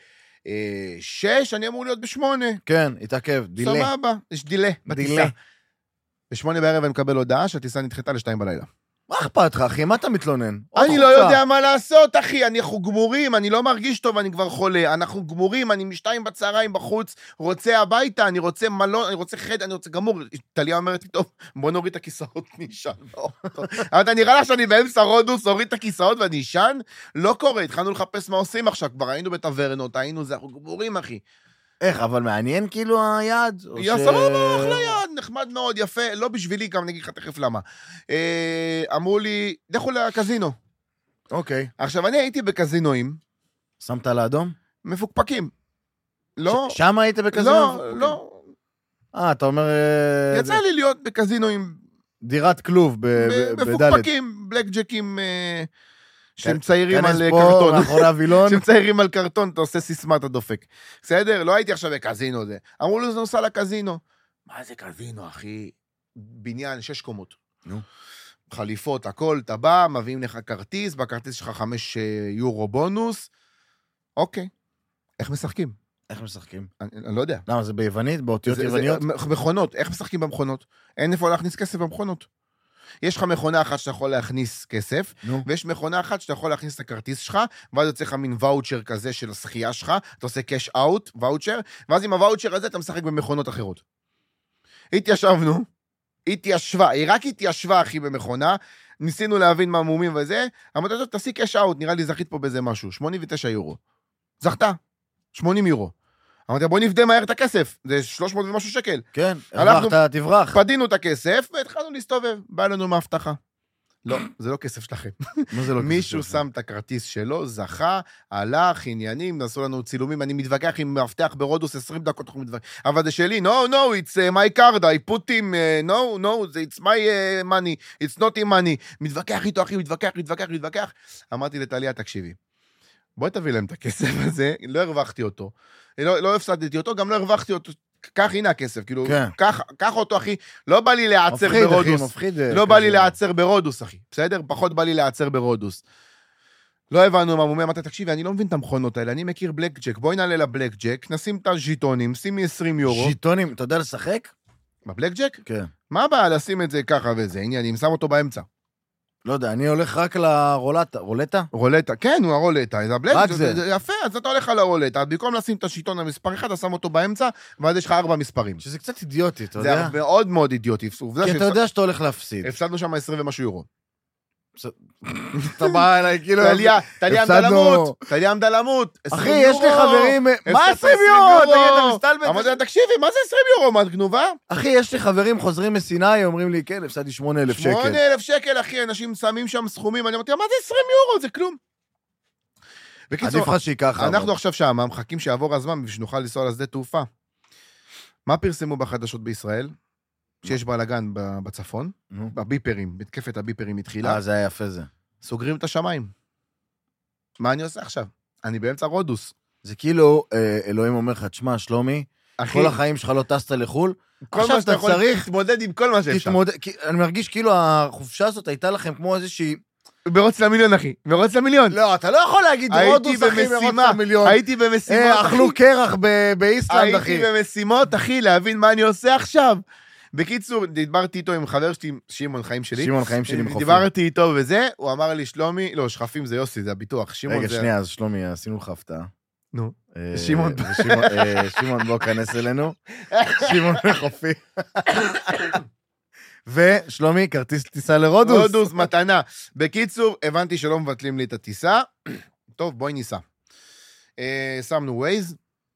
בשש, אני אמור להיות בשמונה. כן, התעכב, דילה. סבבה, יש דילה בטיסה. דילה. בשמונה בערב אני מקבל הודעה שהטיסה נדחתה לשתיים בלילה. מה אכפת לך, אחי? מה אתה מתלונן? אני לא יודע מה לעשות, אחי, אנחנו גמורים, אני לא מרגיש טוב, אני כבר חולה, אנחנו גמורים, אני משתיים בצהריים בחוץ, רוצה הביתה, אני רוצה מלון, אני רוצה חד, אני רוצה גמור. טליה אומרת, טוב, בוא נוריד את הכיסאות, נישן. אבל אתה נראה לך שאני באמצע רודוס, נוריד את הכיסאות ואני נישן? לא קורה, התחלנו לחפש מה עושים עכשיו, כבר היינו בטברנות, היינו זה, אנחנו גמורים, אחי. איך, אבל מעניין כאילו היעד? יא סבבה, אחלה יעד, נחמד מאוד, יפה, לא בשבילי, גם נגיד לך תכף למה. אמרו לי, לכו לקזינו. אוקיי. עכשיו, אני הייתי בקזינואים, שמת על האדום? מפוקפקים. לא. שם היית בקזינו? לא, לא. אה, אתה אומר... יצא לי להיות בקזינואים. דירת כלוב בדלת. מפוקפקים, בלק ג'קים, שהם ציירים על כנס קרטון. פה, מאחורי הווילון. שהם ציירים על קרטון, אתה עושה סיסמה, אתה דופק. בסדר? לא הייתי עכשיו בקזינו זה. אמרו לי, זה נוסע לקזינו. מה זה קזינו, אחי? בניין, שש קומות. נו. חליפות, הכל, אתה בא, מביאים לך כרטיס, בכרטיס שלך חמש יורו בונוס. אוקיי. איך משחקים? איך משחקים? אני, אני לא יודע. למה, זה ביוונית? באותיות זה, יווניות? זה, מכונות, איך משחקים במכונות? אין איפה להכניס כסף במכונות. יש לך מכונה אחת שאתה יכול להכניס כסף, נו. ויש מכונה אחת שאתה יכול להכניס את הכרטיס שלך, ואז יוצא לך מין ואוצ'ר כזה של השחייה שלך, אתה עושה קאש אאוט, ואוצ'ר, ואז עם הוואוצ'ר הזה אתה משחק במכונות אחרות. התיישבנו, התיישבה, היא רק התיישבה, אחי, במכונה, ניסינו להבין מה מומים וזה, אמרתי, תעשי קאש אאוט, נראה לי זכית פה באיזה משהו, שמונים ותשעה יורו. זכתה, שמונים יורו. אמרתי, בוא נפדה מהר את הכסף, זה שלוש מאות ומשהו שקל. כן, הלכנו- הרווחת, תברח. פדינו את הכסף, והתחלנו להסתובב, בא לנו מהבטחה. לא, זה לא כסף שלכם. מה זה לא מישהו כסף? שם את הכרטיס שלו, זכה, הלך, עניינים, נעשו לנו צילומים, אני מתווכח עם מאבטח ברודוס עשרים דקות, אנחנו מתווכח, אבל זה שלי, no, no, it's uh, my card, I put him, uh, no, no, it's my uh, money, it's not in money, מתווכח איתו, אחי, מתווכח, מתווכח, מתווכח, אמרתי לטליה, תקשיבי, בואי תביא להם את הכסף הזה, לא הרווחתי אותו, לא, לא הפסדתי אותו, גם לא הרווחתי אותו, קח, הנה הכסף, כאילו, כן. קח, קח אותו, אחי, לא בא לי להיעצר מפחיד, אחי, ברודוס, מפחיד. לא בא לי להיעצר ברודוס, אחי. בסדר? פחות בא לי להיעצר ברודוס. לא הבנו מה מומי, אמרתי, תקשיבי, אני לא מבין את המכונות האלה, אני מכיר בלק ג'ק, בואי נעלה לבלק ג'ק, נשים את הז'יטונים, שימי עשרים יורו. ז'יטונים, אתה יודע לשחק? בבלק ג'ק? כן. מה הבעיה לשים את זה ככה וזה? עניינים, שם אותו באמצע. לא יודע, אני הולך רק לרולטה. רולטה? רולטה, כן, הוא הרולטה, זה הבלק, רק זה, זה. זה, זה יפה, אז אתה הולך על הרולטה, במקום לשים את השיטון המספר אחד, אתה שם אותו באמצע, ואז יש לך ארבע מספרים. שזה קצת אידיוטי, אתה זה יודע? מאוד מאוד אידיוטי. עובדה כי אתה שהפס- יודע שאתה הולך להפסיד. הפסדנו שם עשרים ומשהו יורו. אתה בא אליי, כאילו... טליה, טליה עמדה הפסדנו- למות, טליה עמדה למות. אחי, עשרים יש לי יורו. חברים... מה הפסדת עשרים יורו? תגיד, אתה מסתלבט? אמרתי לה, תקשיבי, מה זה עשרים יורו? מה, את גנובה? אחי, יש לי חברים חוזרים מסיני, אומרים לי, כן, הפסדתי שמונה אלף שקל. שמונה אלף שקל, אחי, אנשים שמים שם סכומים, אני אמרתי, מה זה עשרים יורו? זה כלום. בקיצור, עדיף לך שייקח. אנחנו עכשיו שם, מחכים שיעבור הזמן בשביל שנוכל לנסוע לשדה תעופה. מה פרסמו בחדשות בישראל? שיש בלגן ב- בצפון, נו. בביפרים, בתקפת הביפרים התחילה, אה, זה היה יפה זה. סוגרים את השמיים. מה אני עושה עכשיו? אני באמצע רודוס. זה כאילו, אה, אלוהים אומר לך, תשמע, שלומי, אחי, כל החיים שלך לא טסת לחו"ל, כל עכשיו מה שאתה אתה יכול צריך- להתמודד עם כל מה שאפשר. תתמודד, כי אני מרגיש כאילו החופשה הזאת הייתה לכם כמו איזושהי... ברוץ למיליון, אחי. ברוץ למיליון. לא, אתה לא יכול להגיד הייתי רודוס, אחי, מרוץ במשימה, למיליון. הייתי במשימות, אה, אחי. אכלו קרח ב- באיסלנד, אחי. הייתי במשימות, אחי, להבין מה אני עושה עכשיו. בקיצור, דיברתי איתו עם חבר שלי, שמעון חיים שלי. שמעון חיים שלי מחופים. דיברתי איתו וזה, הוא אמר לי, שלומי, לא, שכפים זה יוסי, זה הביטוח. שמעון רגע, זה... שנייה, אז שלומי, עשינו לך הפתעה. נו. אה, שמעון. ושמעון, אה, שמעון, בוא כנס אלינו. שמעון מחופי. ושלומי, כרטיס טיסה לרודוס. רודוס, מתנה. בקיצור, הבנתי שלא מבטלים לי את הטיסה. טוב, בואי ניסע. אה, שמנו ווייז.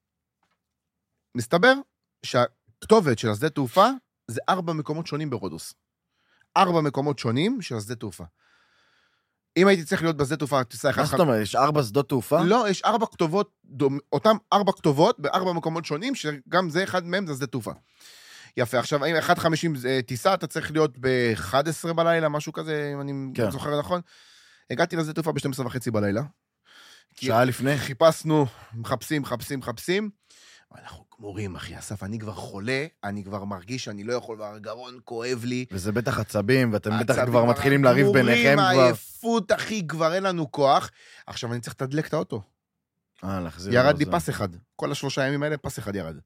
מסתבר שהכתובת של השדה תעופה זה ארבע מקומות שונים ברודוס. ארבע מקומות שונים של השדה תעופה. אם הייתי צריך להיות בשדה תעופה, טיסה אחת... מה זאת אומרת, יש ארבע שדות תעופה? לא, יש ארבע כתובות, דומ... אותם ארבע כתובות בארבע מקומות שונים, שגם זה אחד מהם זה שדה תעופה. יפה, עכשיו, אם אחת חמישים טיסה, אתה צריך להיות ב-אחת עשרה בלילה, משהו כזה, אם אני כן. זוכר נכון. הגעתי לשדה תעופה ב-שתים עשרה וחצי בלילה. שעה לפני? חיפשנו, מחפשים, מחפשים, מחפשים. אנחנו גמורים, אחי, אסף, אני כבר חולה, אני כבר מרגיש שאני לא יכול, והגרון כואב לי. וזה בטח עצבים, ואתם בטח העצבים כבר מתחילים לריב ביניכם גמורים, כבר. העייפות, אחי, כבר אין לנו כוח. עכשיו אני צריך לתדלק את האוטו. אה, להחזיר. ירד לו לי זה. פס אחד. כל השלושה ימים האלה, פס אחד ירד.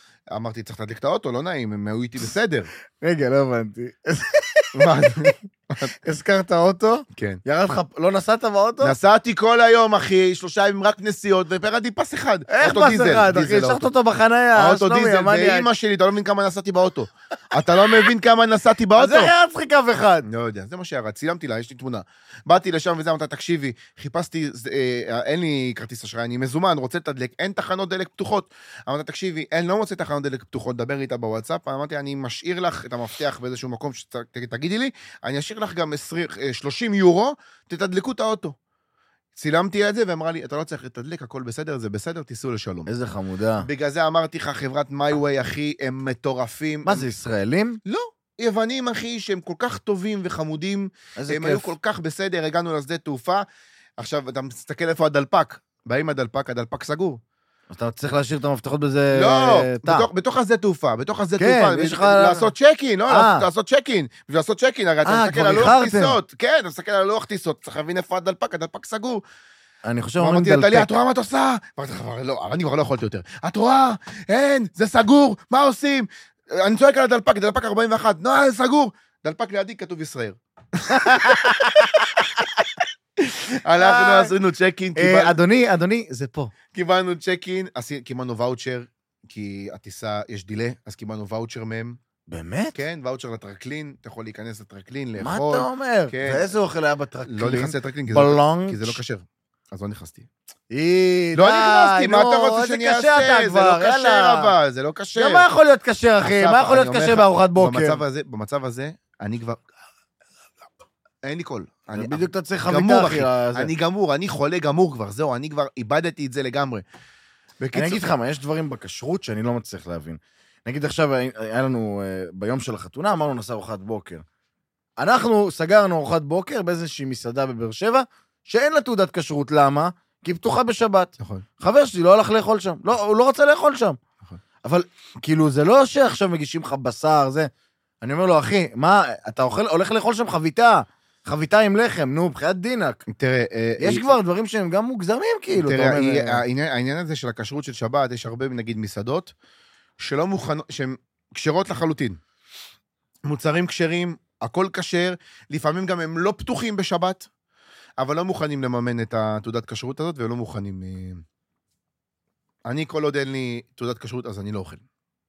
אמרתי, צריך לתדלק את האוטו, לא נעים, הם היו איתי בסדר. רגע, לא הבנתי. מה? הזכרת אוטו, כן. ירד לך, לא נסעת באוטו? נסעתי כל היום, אחי, שלושה ימים רק נסיעות, ופרדתי פס אחד. איך אוטו פס דיזל, אחד, אחי? דיזל השארת האוטו. אותו בחנייה, האוטו שלומי, דיזל, המניאק. ואימא שלי, אתה לא מבין כמה נסעתי באוטו. אתה לא מבין כמה נסעתי אז באוטו? איך היה צריך קו אחד? לא יודע, זה מה שירד, צילמתי לה, יש לי תמונה. באתי לשם וזה, אמרתי, תקשיבי, חיפשתי, אה, אין לי כרטיס אשראי, אני מזומן, רוצה לתדלק, אין תחנות דלק פתוחות. אמרתי, תקשיבי, אין, לא מוצא תחנות דלק פתוחות, דבר איתה בוואטסאפ. אמרתי, אני משאיר לך את המפתח באיזשהו מקום שתגידי לי, אני אשאיר לך גם שלושים יורו, תתדלקו את האוטו. צילמתי את זה ואמרה לי, אתה לא צריך לתדלק, הכל בסדר, זה בסדר, תיסעו לשלום. איזה חמודה. בגלל זה אמרתי לך, חברת מיי-ווי, אחי, הם מטורפים. מה זה, ישראלים? לא, יוונים, אחי, שהם כל כך טובים וחמודים, איזה הם היו כיף. כל כך בסדר, הגענו לשדה תעופה. עכשיו, אתה מסתכל איפה הדלפק. באים הדלפק, הדלפק סגור. אתה צריך להשאיר את המפתחות בזה לא, תא. בתוך- בתוך השדה תעופה, בתוך השדה כן, תעופה. יש לך- לעשות צ'קין, לא, אה. לעשות צ'קין. בשביל לעשות צ'קין, הרי אתה אה, מסתכל כבר על לוח איחרתם. טיסות. כן, אתה מסתכל על לוח טיסות, צריך להבין איפה הדלפק, הדלפק סגור. אני חושב אומרים אמרתי לטליה, דלפק. את רואה מה את עושה? אמרתי לך, "אבל לא, אני כבר לא יכולתי יותר. את רואה? אין, זה סגור, מה עושים? אני צועק על הדלפק, דלפק ארבעים ואחת, נו, זה סגור. דלפק לידי, כתוב ישראל. הלכנו, עשינו צ'קין, אה, אדוני, אדוני, זה פה. קיבלנו צ'קין, עשי- קיבלנו ואוצ'ר, כי הטיסה, יש דילה, אז קיבלנו ואוצ'ר מהם. באמת? כן, ואוצ'ר לטרקלין, אתה יכול להיכנס לטרקלין, מה לאכול. אתה אומר? כן. ואיזה אוכל היה בטרקלין? לא נכנסתי לטרקלין, כי זה לא- בלונג? כי זה לא כשר. אז לא נכנסתי. אי, לא די, נכנסתי, מה נו, אתה רוצה איזה שאני קשה אעשה? אתה זה כבר, לא כשר יאללה. אבל, זה לא כשר. גם מה יכול להיות קשה, אחי? אסף, מה יכול אני להיות אומר קשה לך, בארוחת בוקר? במצב הזה, במצב הזה, אני כבר... אין לי קול. אני- בדיוק אתה צריך גמור, חביתה, אחי. אחי. זה. אני גמור, אני חולה גמור כבר, זהו, אני כבר איבדתי את זה לגמרי. אני בקיצור- אגיד לך מה, יש דברים בכשרות שאני לא מצליח להבין. נגיד עכשיו, היה לנו, אה, ביום של החתונה, אמרנו נעשה ארוחת בוקר. אנחנו סגרנו ארוחת בוקר באיזושהי מסעדה בבאר שבע, שאין לה תעודת כשרות, למה? כי היא פתוחה בשבת. נכון. חבר שלי לא הלך לאכול שם, לא, הוא לא רצה לאכול שם. נכון. אבל כאילו, זה לא שעכשיו מגישים לך בשר, זה... אני אומר לו, אחי, מה, אתה אוכל, הולך לאכול שם חביתה, חביתה עם לחם, נו, בחיית דינק. תראה, אה, יש אה, כבר דברים שהם גם מוגזמים, כאילו. אתה תראה, אומר, היא- אה, העניין העניין הזה של הכשרות של שבת, יש הרבה, נגיד, מסעדות, שלא מוכנות, שהן כשרות לחלוטין. מוצרים כשרים, הכל כשר, לפעמים גם הם לא פתוחים בשבת, אבל לא מוכנים לממן את התעודת כשרות הזאת, ולא מוכנים... אה, אני, כל עוד אין לי תעודת כשרות, אז אני לא אוכל.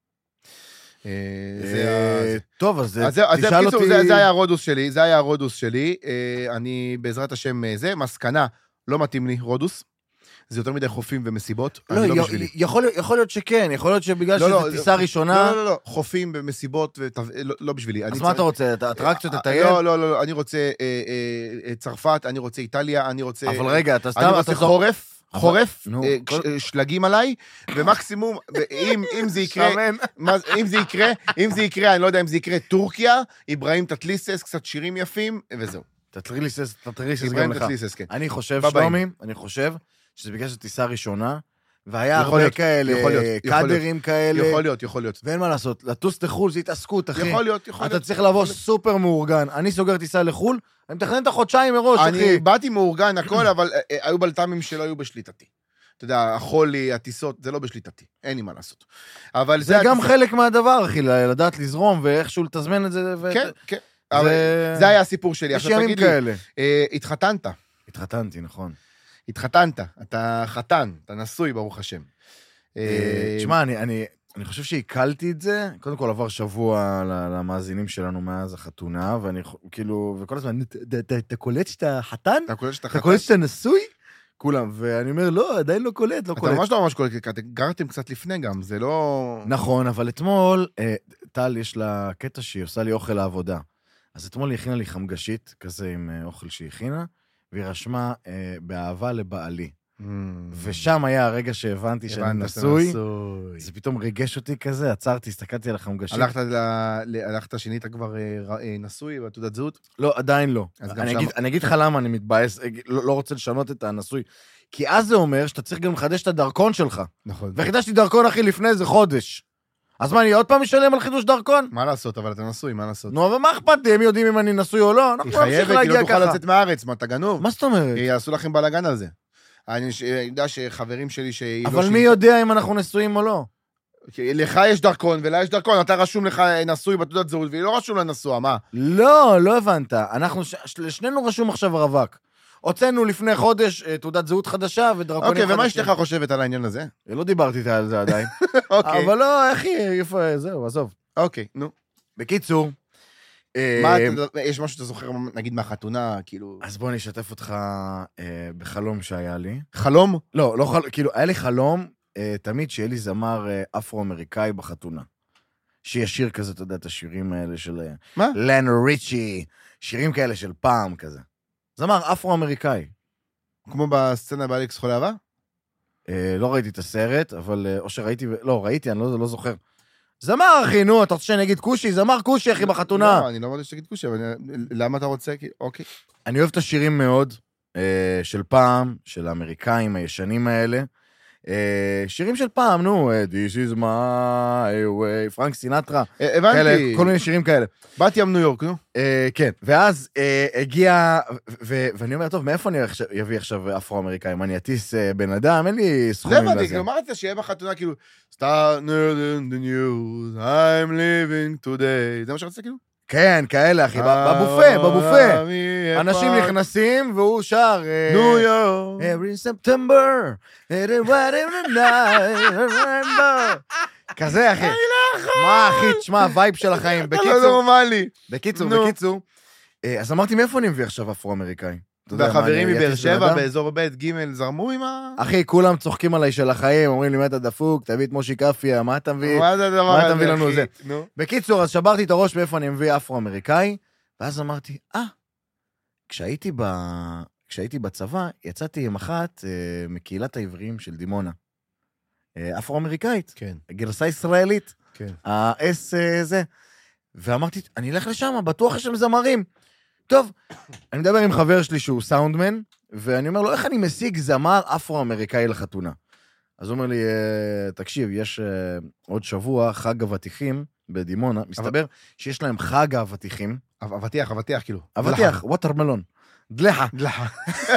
אה, זה ה- אה, טוב, אז אז זהו, אז זה, תשאל בקיצור, אותי... זה, זה היה הרודוס שלי, זה היה הרודוס שלי. אה, אני, בעזרת השם, אה, זה, מסקנה, לא מתאים לי רודוס. זה יותר מדי חופים ומסיבות, לא, אני לא י- בשבילי. יכול להיות- יכול להיות שכן, יכול להיות שבגלל לא, לא, שזו טיסה לא, ראשונה, לא, לא, לא, חופים ומסיבות, ות- לא, לא בשבילי. אז אני מה צריך- אתה רוצה? את האטרקציות, אה, לטייל? לא, לא, לא, לא, אני רוצה אה, אה, אה, צרפת, אני רוצה איטליה, אני רוצה... אבל רגע, אתה אני סתם... רוצה אתה זו- חורף, אבל- חורף, נו, אה, כל- ש- שלגים עליי, ומקסימום, אם אם זה יקרה... שמן. מה זה- אם זה יקרה, אם זה יקרה, אני לא יודע אם זה יקרה, טורקיה, אברהים תתליסס, קצת שירים יפים, וזהו. תטריליסס, תטריליסס גם אברהים לך. תתליסס, כן. אני חושב, ביי ביי. שלומי, אני חושב שזה בגלל שזו טיסה ראשונה, והיה יכול הרבה להיות, כאלה, יכול להיות, יכול להיות. קאדרים כאלה, יכול להיות, יכול להיות. ואין מה לעשות, לטוס לחו"ל זה התעסקות, אחי. יכול להיות, יכול אתה להיות. צריך לבוא סופר מאורגן. אני סוגר טיסה לחו"ל, אני מתכנן את החודשיים מראש, אני אחי. באתי מאורגן הכל, אבל אה, אה, היו בלת"מים שלא היו בשליטתי. אתה יודע, החולי, הטיסות, זה לא בשליטתי. אין לי מה לעשות. אבל זה גם הטיסה- חלק מהדבר, אחי, לדעת לזרום ואיכשהו לתזמן את זה. ו- כן, כן. זה- אבל זה היה הסיפור שלי. יש עכשיו ימים תגיד לי, כאלה. אה, התחתנת, התחתנתי, נכון. התחתנת, אתה חתן, אתה נשוי, ברוך השם. אה, תשמע, אני, אני, אני חושב שהקלתי את זה, קודם כל עבר שבוע ל- למאזינים שלנו מאז החתונה, ואני ח- כאילו, וכל הזמן, "אתה- אתה- אתה קולט שאתה חתן? אתה קולט שאתה אתה חתן? קולט שאתה נשוי? כולם, ואני אומר, לא, עדיין לא קולט, לא אתה קולט. ממש לא ממש קולט, כי אתם גרתם קצת לפני גם, זה לא... נכון, אבל אתמול, אה, טל, יש לה קטע שהיא עושה לי אוכל לעבודה. אז אתמול היא הכינה לי חמגשית, כזה עם אה, אוכל שהיא הכינה, והיא רשמה אה, באהבה לבעלי. ושם היה הרגע שהבנתי שאני הבנת שאתה נשוי. נשוי. זה פתאום ריגש אותי כזה, עצרתי, הסתכלתי על החמגשית. הלכת, ל- ל- הלכת, שינית כבר אה, ר- אה, נשוי בתעודת זהות? לא, עדיין לא. אז גם אני שם- אגיד, אני אגיד לך למה אני מתבאס, לא, לא רוצה לשנות את הנשוי. כי אז זה אומר שאתה צריך גם לחדש את הדרכון שלך. נכון. וחידשתי דרכון, אחי, לפני איזה חודש. אז מה, אני עוד פעם משלם על חידוש דרכון? מה לעשות, אבל אתה נשוי, מה לעשות? נו, אבל מה אכפת לי? הם יודעים אם אני נשוי או לא? אנחנו היא נמשיך חייבת, היא להגיע לא תוכל ככה. לצאת מהארץ, מה, אתה גנוב? מה זאת אומרת? יעשו לכם בלאגן על זה. אני ש- יודע שחברים שלי שהיא לא... אבל שהיא- מי יודע אם אנחנו נשואים או לא? כי לך יש דרכון, ולה יש דרכון, אתה רשום לך נשוי בתעודת זהות, והיא לא רשום לנשוע, מה? לא, לא הבנת. אנחנו, ש- לשנינו רשום עכשיו רווק. הוצאנו לפני חודש אה, תעודת זהות חדשה ודרכונים אוקיי, חדשים. ומה אשתך חושבת על העניין הזה? לא דיברתי איתה על זה עדיין. אוקיי, אבל לא, אחי, איפה, זהו, עזוב. אוקיי, נו. בקיצור, אה, מה, אתה- יש משהו שאתה זוכר, נגיד, מהחתונה, כאילו... אז בוא אני אשתף אותך אה, בחלום שהיה לי. חלום? לא, לא חלום, כאילו, היה לי חלום אה, תמיד שיהיה לי זמר אה, אפרו-אמריקאי בחתונה. שישיר כזה, אתה יודע, את השירים האלה של... אה, מה? לנו ריצ'י, שירים כאלה של פעם כזה. זמר אפרו-אמריקאי. כמו בסצנה באלכס חולה אהבה? אה, לא ראיתי את הסרט, אבל... אה, או שראיתי... ו- לא, ראיתי, אני לא, לא זוכר. זמר, אחי, נו, אתה רוצה שאני אגיד כושי? זמר כושי, אחי, בחתונה. לא, אני לא רוצה שתגיד כושי, אבל אני- למה אתה רוצה? כי- אוקיי. אני אוהב את השירים מאוד, אה, של פעם, של האמריקאים הישנים האלה. אה, שירים של פעם, נו, אה, This is my way, פרנק סינטרה, אה, כאלה, הבנתי. כל מיני שירים כאלה. בת ים ניו יורק, נו. אה, כן, ואז אה, הגיע, ו- ו- ואני אומר, טוב, מאיפה אני עכשיו- אביא עכשיו אפרו-אמריקאים? אני אטיס אה, בן אדם, אין לי זה סכומים הבנתי, לזה. כאילו, מה רצית שיהיה בחתונה, כאילו, start in the news, I'm living today, זה מה שרצית, כאילו? כן, כאלה, אחי, בבופה, בבופה. אנשים נכנסים, והוא שר... אה, ניו יורק. Every September, every night, remember. כזה, אחי. מה, אחי, תשמע, הווייב של החיים. אתה לא בקיצור, נורמלי. בקיצור, נו. בקיצור. אה, אז אמרתי, מאיפה אני מביא עכשיו אפרו-אמריקאי? אתה יודע, מה, והחברים אני מבאר אטיס בן שבע, אדם? באזור ב' ג' זרמו עם ה... אחי, כולם צוחקים עליי של החיים, אומרים לי, מה אתה דפוק, תביא את מושי קפיה, מה אתה מביא? מה זה הדבר מה אתה הזה, מביא לנו אחי? זה? נו. בקיצור, אז שברתי את הראש מאיפה אני מביא אפרו-אמריקאי, ואז אמרתי, אה, כשהייתי ב... כשהייתי בצבא, יצאתי עם אחת אה, מקהילת העבריים של דימונה. אה, אפרו-אמריקאית, כן, גרסה ישראלית, כן. האס אה, זה. ואמרתי, אני אלך לשם, בטוח יש שם זמרים. טוב, אני מדבר עם חבר שלי שהוא סאונדמן, ואני אומר לו, איך אני משיג זמר אפרו-אמריקאי לחתונה? אז הוא אומר לי, "אה, תקשיב, יש אה, עוד שבוע חג הוותיכים בדימונה, מסתבר שיש להם חג האבטיחים, אבטיח, אבטיח, כאילו. אבטיח, ווטרמלון, דלחה, דלחה.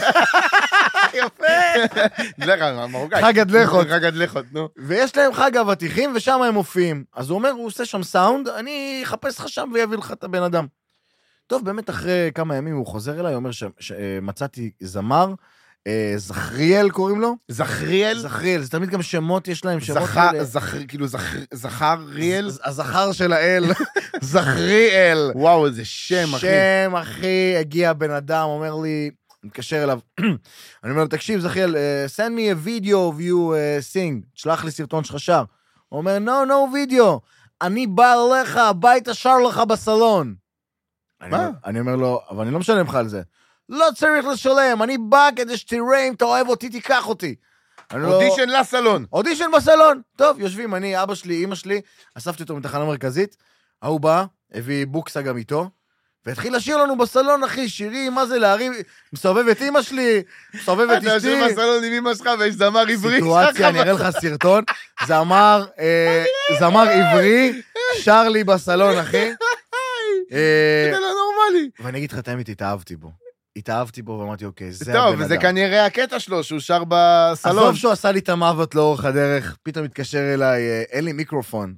יפה. דלחה, מרוקאי. חג הדלחות. חג הדלחות, נו. ויש להם חג האבטיחים, ושם הם מופיעים. אז הוא אומר, הוא עושה שם סאונד, אני אחפש לך שם ויביא לך את הבן אדם. טוב, באמת אחרי כמה ימים הוא חוזר אליי, הוא אומר שמצאתי זמר, אה, זכריאל קוראים לו? זכריאל? זכריאל, זה תמיד גם שמות, יש להם שמות. זכר, כאלה. זכר, כאילו זכר, זכר ריאל? ז- הזכר של האל, זכריאל. וואו, איזה שם, אחי. שם, אחי, הגיע בן אדם, אומר לי, מתקשר אליו, אני אומר לו, תקשיב, זכריאל, uh, send me a video of you uh, sing, תשלח לי סרטון שלך שר. הוא אומר, no, no video, אני בא אליך, הביתה שר לך בסלון. אני מה? אומר- אני אומר לו, אבל אני לא משלם לך על זה. לא צריך לשלם, אני בא כדי שתראה אם אתה אוהב אותי, תיקח אותי. אני לא- אודישן לסלון. אודישן בסלון. טוב, יושבים, אני, אבא שלי, אמא שלי, אספתי אותו מתחנה מרכזית, ההוא בא, הביא בוקסה גם איתו, והתחיל לשיר לנו בסלון, אחי, שירים, מה זה להרים, מסובב את אמא שלי, מסובב את אתה יושב אשתי, בסלון עם אמא שלך ויש זמר עברי. סיטואציה, אני אראה לך סרטון, זמר, אה, זמר עברי, שר לי בסלון, אחי, אה, זה לא נורמלי. ואני אגיד לך את האמת, התאהבתי בו. התאהבתי בו ואמרתי, אוקיי, זה טוב, הבן וזה אדם. כנראה הקטע שלו, שהוא שר בסלון. עזוב שהוא עשה לי את המוות לאורך הדרך, פתאום מתקשר אליי, אה, אין לי מיקרופון.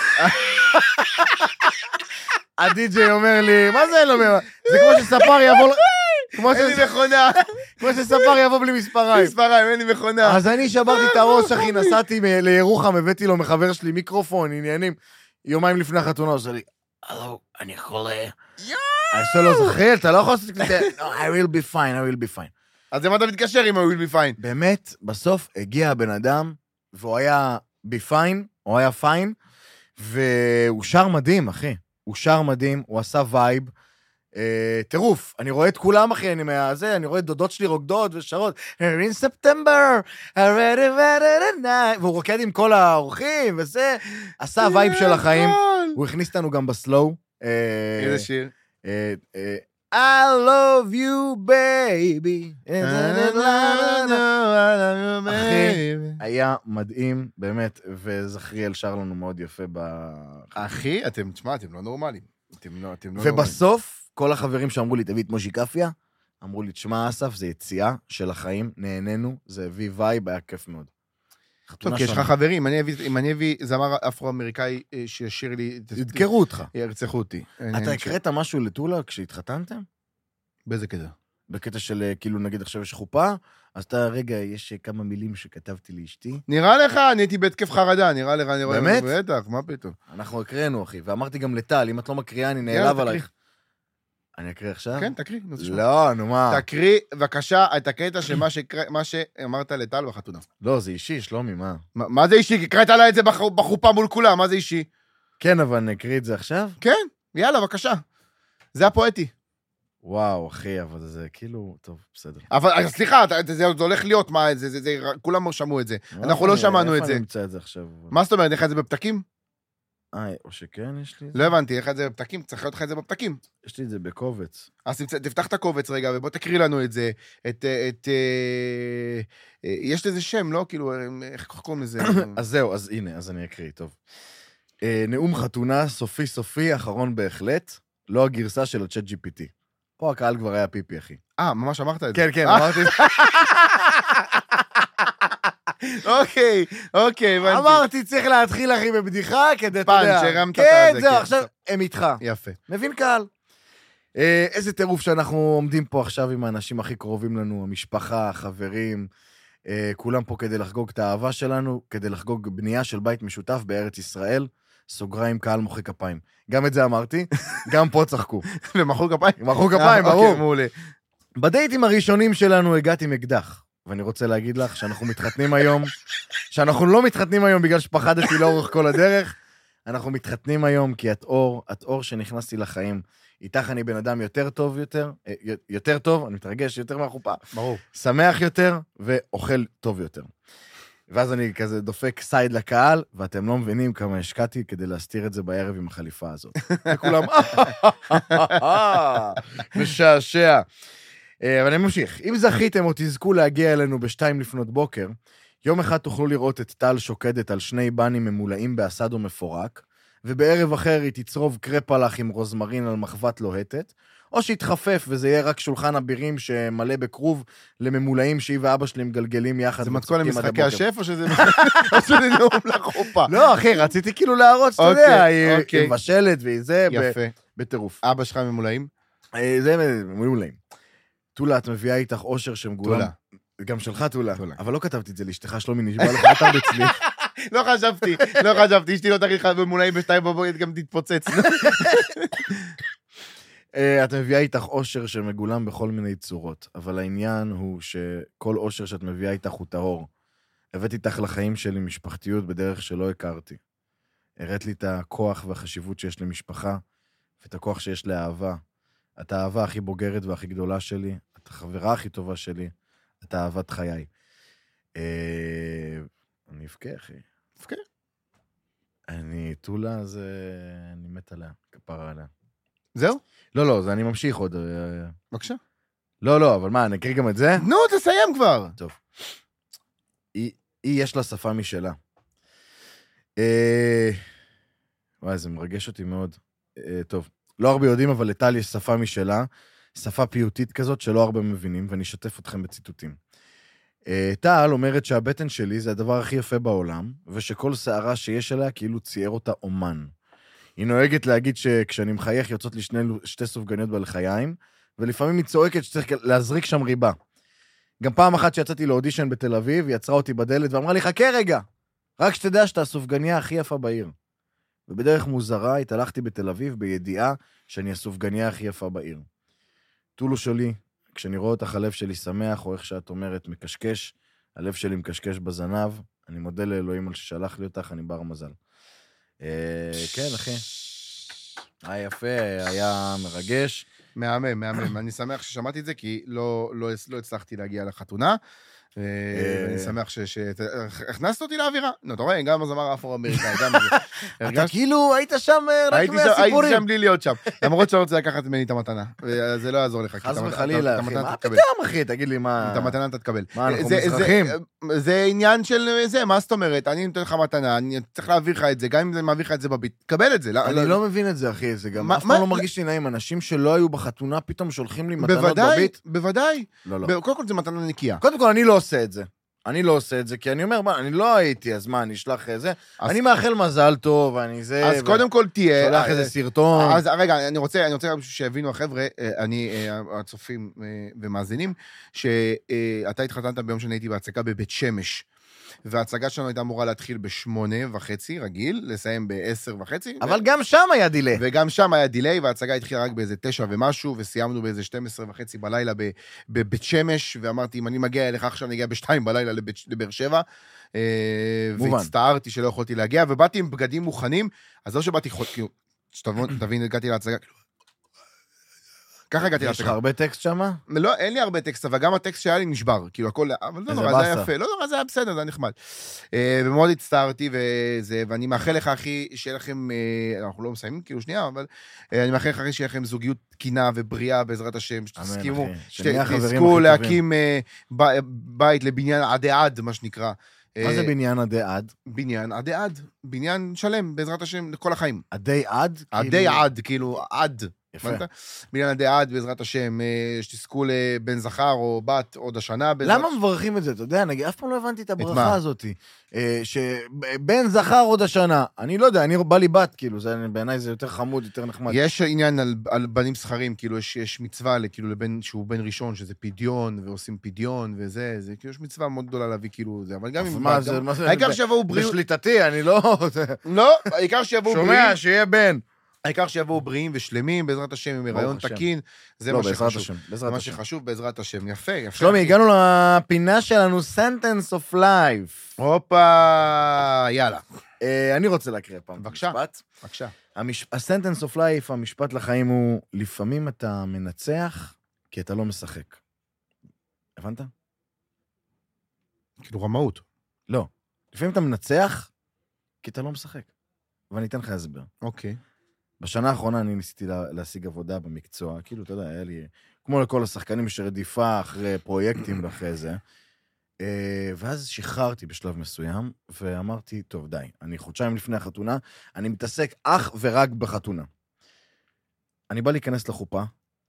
הדי-ג'יי אומר לי, מה זה אין לו מיקרופון? זה כמו שספר יבוא... כמו אין ש- לי מכונה. כמו שספר יבוא בלי מספריים. מספריים, אין לי מכונה. אז אני שברתי את הראש, אחי, נסעתי מ- לירוחם, הבאתי לו מחבר שלי מיקרופון, עניינים. יומיים לפני החתונה, הוא עושה לי, הלו, אני חולה. אני עושה לו, זכריאל, אתה לא יכול לעשות את זה. No, I will be fine, I will be fine. אז למה אתה מתקשר עם ה-Will be fine? באמת, בסוף הגיע הבן אדם, והוא היה בי פיין, הוא היה פיין, והוא שר מדהים, אחי. הוא שר מדהים, הוא עשה וייב. אה, טירוף, אני רואה את כולם, אחי, אני מהזה, אני רואה את דודות שלי רוקדות ושרות, in September, already ready tonight, והוא רוקד עם כל האורחים, וזה, עשה וייב של החיים. הוא הכניס אותנו גם בסלואו. אה, איזה שיר? אה, אה, I love you, baby. אחי, היה מדהים, באמת, וזכריאל שר לנו מאוד יפה ב... אחי, אתם, תשמע, אתם לא נורמלים. אתם לא, אתם לא נורמלים. ובסוף, כל החברים שאמרו לי, תביא את מושי קפיה, אמרו לי, תשמע, אסף, זה יציאה של החיים, נהנינו, זה הביא וייב, היה כיף מאוד. חתונה טוב, כי יש לך שונה. חברים, אם אני אביא- אם אני אביא זמר אפרו-אמריקאי אה, שישיר לי... ידקרו אותך. ירצחו אותי. אתה הקראת משהו לטולה כשהתחתנתם? באיזה קטע? בקטע של אה, כאילו נגיד עכשיו יש חופה, אז אתה, רגע, יש אה, כמה מילים שכתבתי לאשתי. נראה לך, אני הייתי בהתקף חרדה, נראה לך, אני רואה... באמת? בטח, מה פתאום? אנחנו הקראנו, אחי, ואמרתי גם לטל, אם את לא מקריאה, אני יאללה, נעלב תקריא. עלייך. אני אקריא עכשיו? כן, תקריא. נו, תשמע. לא, נו מה. תקריא, בבקשה, את הקטע של מה שקרא- מה שאמרת לטל בחתונה. לא, זה אישי, שלומי, מה? מה מה זה אישי? הקראת לה את זה בח- בחופה מול כולם, מה זה אישי? כן, אבל נקריא את זה עכשיו? כן, יאללה, בבקשה. זה הפואטי. וואו, אחי, אבל זה כאילו... טוב, בסדר. אבל אז סליחה, אתה- זה זה הולך להיות, מה, זה, זה, זה, כולם שמעו את זה. אנחנו לא אני- שמענו את איפה זה. אני אמצא את זה עכשיו? מה זאת אומרת, אין לך את זה בפתקים? אה, או שכן, יש לי את זה? לא הבנתי, אין לך את זה בפתקים? צריך להיות לך את זה בפתקים. יש לי את זה בקובץ. אז תמצא- תפתח את הקובץ רגע, ובוא תקריא לנו את זה. את... את אה, אה, יש לזה שם, לא? כאילו, אה, איך קוראים לזה? אז זהו, אז הנה, אז אני אקריא, טוב. אה, נאום חתונה, סופי סופי, אחרון בהחלט, לא הגרסה של הצ'אט ג'י פי טי. פה הקהל כבר היה פיפי, אחי. אה, ממש אמרת את זה. כן, כן, אה, אמרתי... אוקיי, אוקיי, הבנתי. אמרתי, צריך להתחיל, אחי, בבדיחה, כדי, אתה יודע... פאנץ', הרמת את כן, הזה, זהו, כן. עכשיו הם איתך. יפה. מבין קהל. אה, איזה טירוף שאנחנו עומדים פה עכשיו עם האנשים הכי קרובים לנו, המשפחה, החברים, אה, כולם פה כדי לחגוג את האהבה שלנו, כדי לחגוג בנייה של בית משותף בארץ ישראל, סוגריים קהל מוחא כפיים. גם את זה אמרתי, גם פה צחקו. ומחאו כפיים? מחאו כפיים, אה, ברור. אוקיי, מעולה. בדייטים הראשונים שלנו הגעתי עם אקדח, ואני רוצה להגיד לך שאנחנו מתחתנים היום, שאנחנו לא מתחתנים היום בגלל שפחדתי לאורך כל הדרך, אנחנו מתחתנים היום כי את אור, את אור שנכנסתי לחיים. איתך אני בן אדם יותר טוב יותר, אה, יותר טוב, אני מתרגש יותר מהחופה, ברור. שמח יותר ואוכל טוב יותר. ואז אני כזה דופק סייד לקהל, ואתם לא מבינים כמה השקעתי כדי להסתיר את זה בערב עם החליפה הזאת. וכולם, משעשע. אה, אבל אני ממשיך. אם זכיתם או תזכו להגיע אלינו בשתיים לפנות בוקר, יום אחד תוכלו לראות את טל שוקדת על שני בנים ממולאים באסדו מפורק, ובערב אחר היא תצרוב קרפלח עם רוזמרין על מחבת לוהטת, או שיתחפף וזה יהיה רק שולחן אבירים שמלא בכרוב לממולאים שהיא ואבא שלי מגלגלים יחד. זה מתכון וצוחקים עד למשחקי הבוקר. השף, או שזה או שזה נאום לחופה? לא, אחי, רציתי כאילו להראות שאתה יודע, אוקיי, היא אוקיי. היא מבשלת והיא זה, ב- יפה. בטירוף. אבא שלך ממולאים? אה, זה ממולאים. טולה, את מביאה איתך אושר שמגולם. טולה. גם שלך, טולה. טולה. אבל לא כתבתי את זה לאשתך, שלומי, נשבע לך, אתה אצלי. לא חשבתי, לא חשבתי, אשתי לא תגיד לך ממולאים בשתיים בבוקר, גם תתפוצץ. אה, את מביאה איתך אושר שמגולם בכל מיני צורות, אבל העניין הוא שכל אושר שאת מביאה איתך הוא טהור. הבאתי איתך לחיים שלי משפחתיות בדרך שלא הכרתי. הראת לי את הכוח והחשיבות שיש למשפחה, ואת הכוח שיש לאהבה. את האהבה הכי בוגרת והכי גדולה שלי, את החברה הכי טובה שלי, את אהבת חיי. אה, אני אבכה, אחי. אבכה. אני, טולה, זה... אני מת עליה, כפרה עליה. זהו? לא, לא, זה אני ממשיך עוד. אה, בבקשה. לא, לא, אבל מה, אני אקריא גם את זה? נו, תסיים כבר. טוב. היא, היא יש לה שפה משלה. אה... וואי, זה מרגש אותי מאוד. אה, טוב, לא הרבה יודעים, אבל לטל יש שפה משלה, שפה פיוטית כזאת שלא הרבה מבינים, ואני אשתף אתכם בציטוטים. אה, טל אומרת שהבטן שלי זה הדבר הכי יפה בעולם, ושכל שערה שיש עליה כאילו צייר אותה אומן. היא נוהגת להגיד שכשאני מחייך יוצאות לי שני, שתי סופגניות בלחיים, ולפעמים היא צועקת שצריך להזריק שם ריבה. גם פעם אחת שיצאתי לאודישן בתל אביב, היא יצרה אותי בדלת ואמרה לי, חכה רגע, רק שתדע שאתה הסופגניה הכי יפה בעיר. ובדרך מוזרה התהלכתי בתל אביב בידיעה שאני הסופגניה הכי יפה בעיר. טולו שלי, כשאני רואה אותך הלב שלי שמח, או איך שאת אומרת מקשקש, הלב שלי מקשקש בזנב, אני מודה לאלוהים על ששלח לי אותך, אני בר מזל. אה, כן, אחי. היה יפה, היה מרגש. מהמם, מהמם. אני שמח ששמעתי את זה, כי לא, לא, לא הצלחתי להגיע לחתונה. ואני שמח שהכנסת אותי לאווירה. נו, אתה רואה, גם הזמר האפרו-אמריקאי, גם זה. אתה כאילו היית שם רק הייתי שם- הייתי מהסיפורים. שם בלי להיות שם. למרות שאתה רוצה לקחת ממני את המתנה. זה לא יעזור לך. כי חס את המ- וחלילה, את אחי. המתנה מה תתקבל. פתאום, אחי? תגיד לי מה... את המתנה אתה תקבל. מה, אנחנו זה- זה- מזרחים? זה עניין של זה, מה זאת אומרת? אני נותן לך מתנה, אני צריך להעביר לך את זה, גם אם זה מעביר לך את זה בביט. תקבל את זה. לא- אני לא מבין את זה, אחי. זה גם מה- אף מה- פעם לא מרגיש לי נעים. אנשים שלא היו בחתונה פתאום שולחים לי מתנות בוודאי, בביט. בוודאי. לא, לא. קודם כל זה מתנה נקייה. קודם כל, אני לא עושה את זה. אני לא עושה את זה, כי אני אומר, מה, אני לא הייתי, אז מה, אני אשלח איזה... אז- אני מאחל מזל טוב, אני זה... אז ו- קודם כל תהיה... שולח איזה סרטון. אז רגע, אני רוצה, אני רוצה גם שיבינו החבר'ה, אני, הצופים ומאזינים, שאתה התחתנת ביום שאני הייתי בהצגה בבית שמש, וההצגה שלנו הייתה אמורה להתחיל בשמונה וחצי, רגיל, לסיים בעשר וחצי. אבל גם שם היה דילי. וגם שם היה דיליי, וההצגה התחילה רק באיזה תשע ומשהו, וסיימנו באיזה שתים עשרה וחצי בלילה בבית שמש, ואמרתי, אם אני מגיע אליך עכשיו, אני אגיע בשתיים בלילה לבאר שבע, מובן. והצטערתי שלא יכולתי להגיע, ובאתי עם בגדים מוכנים, אז לא שבאתי, כאילו, שתבין, הגעתי להצגה, ככה הגעתי יש להצגה. לך הרבה טקסט שם? לא, אין לי הרבה טקסט, אבל גם הטקסט שהיה לי נשבר, כאילו הכל, אבל לא איזה נורא, זה היה באסה. יפה, לא נורא, זה היה בסדר, זה היה נחמד. אה, ומאוד הצטערתי, וזה, ואני מאחל לך, אחי, שיהיה לכם, אה, אנחנו לא מסיימים, כאילו שנייה, אבל אה, אני מאחל לך, אחי, שיהיה לכם זוגיות תקינה ובריאה בעזרת השם, שתסכימו, אחי. שנהיה החברים הכי שתזכו טובים. להקים אה, ב- בית לבניין עדי עד, מה שנקרא. מה זה אה, בניין עדי עד? בניין עדי עד, בניין שלם, בעזרת השם, לכל החיים. עדי עד? עדי כאילו- עד, כאילו, עד. יפה. הבנת? בניין עדי עד, בעזרת השם, אה, שתזכו לבן זכר או בת עוד השנה. בעזרת- למה מברכים את זה? אתה יודע, נגיד, אף פעם לא הבנתי את מה? הברכה הזאת. אה, שבן זכר עוד השנה. אני לא יודע, אני בא לי בת, כאילו, זה- בעיניי זה יותר חמוד, יותר נחמד. יש עניין על, על בנים זכרים, כאילו יש, יש מצווה כאילו לבן שהוא בן ראשון, שזה פדיון, ועושים פדיון וזה, זה כאילו יש מצווה מאוד גדולה להביא כאילו זה, אבל גם אבל אם... מה גם- זה- מה זה- העיקר זה- שיבואו בריאות... בשליטתי, אני לא... לא, העיקר שיבואו בריאים, שומע, שיהיה בן. העיקר שיבואו בריאים ושלמים, בעזרת השם, עם הריון השם. תקין, זה לא, מה בעזרת שחשוב. השם, זה בעזרת מה השם. שחשוב, בעזרת השם. יפה, יפה. שלומי, אחי. הגענו לפינה שלנו, sentence of life. הופה, יאללה, אה, אני רוצה להקריא פעם. בבקשה. משפט. בבקשה. המש... ה-sentence of life, המשפט לחיים הוא, לפעמים אתה מנצח כי אתה לא משחק. הבנת? כאילו רמאות. לא. לפעמים אתה מנצח כי אתה לא משחק. ואני אתן לך הסבר. אוקיי. בשנה האחרונה אני ניסיתי לה, להשיג עבודה במקצוע, כאילו, אתה יודע, היה לי, כמו לכל השחקנים, יש רדיפה אחרי פרויקטים ואחרי זה, אה, ואז שחררתי בשלב מסוים, ואמרתי, טוב, די, אני חודשיים לפני החתונה, אני מתעסק אך ורק בחתונה. אני בא להיכנס לחופה,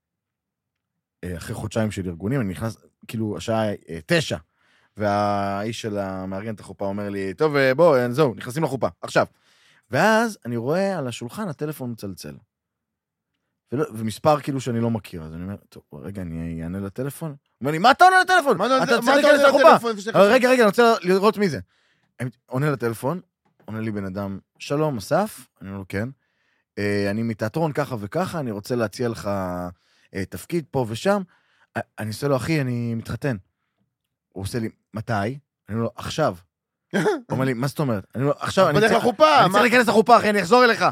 אה, אחרי חודשיים של ארגונים, אני נכנס, כאילו, השעה אה, תשע, והאיש של המארגן את החופה אומר לי, טוב, אה, בוא, אה, זהו, נכנסים לחופה, עכשיו. ואז אני רואה על השולחן, הטלפון מצלצל. ולא, ומספר כאילו שאני לא מכיר, אז אני אומר, טוב, רגע, אני אענה לטלפון? הוא אומר לי, מה אתה עונה לטלפון? מה אתה- אתה מה צריך אתה להיכנס עונה לחופה. לטלפון? יש לך- אבל רגע, רגע, אני רוצה לראות מי זה. אני עונה לטלפון, עונה לי בן אדם, שלום, אסף? אני אומר לו, כן. "אה, אני מתיאטרון ככה וככה, אני רוצה להציע לך אה, תפקיד פה ושם. אה, אני עושה לו, אחי, אני מתחתן. הוא עושה לי, מתי? אני אומר לו, עכשיו. הוא אומר לי, מה זאת אומרת? אני אומר לו, עכשיו, אני בדרך צריך- לחופה. אני מה- צריך להיכנס לחופה, אחי, אני אחזור אליך.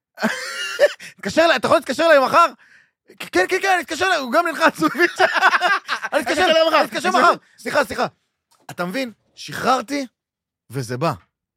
תתקשר אליי, אתה יכול להתקשר אליי מחר? כן, כן, כן, אני אתקשר אליי, הוא גם נלחץ. אני אתקשר אליי מחר, אני אתקשר מחר. סליחה, סליחה. אתה מבין? שחררתי, וזה בא.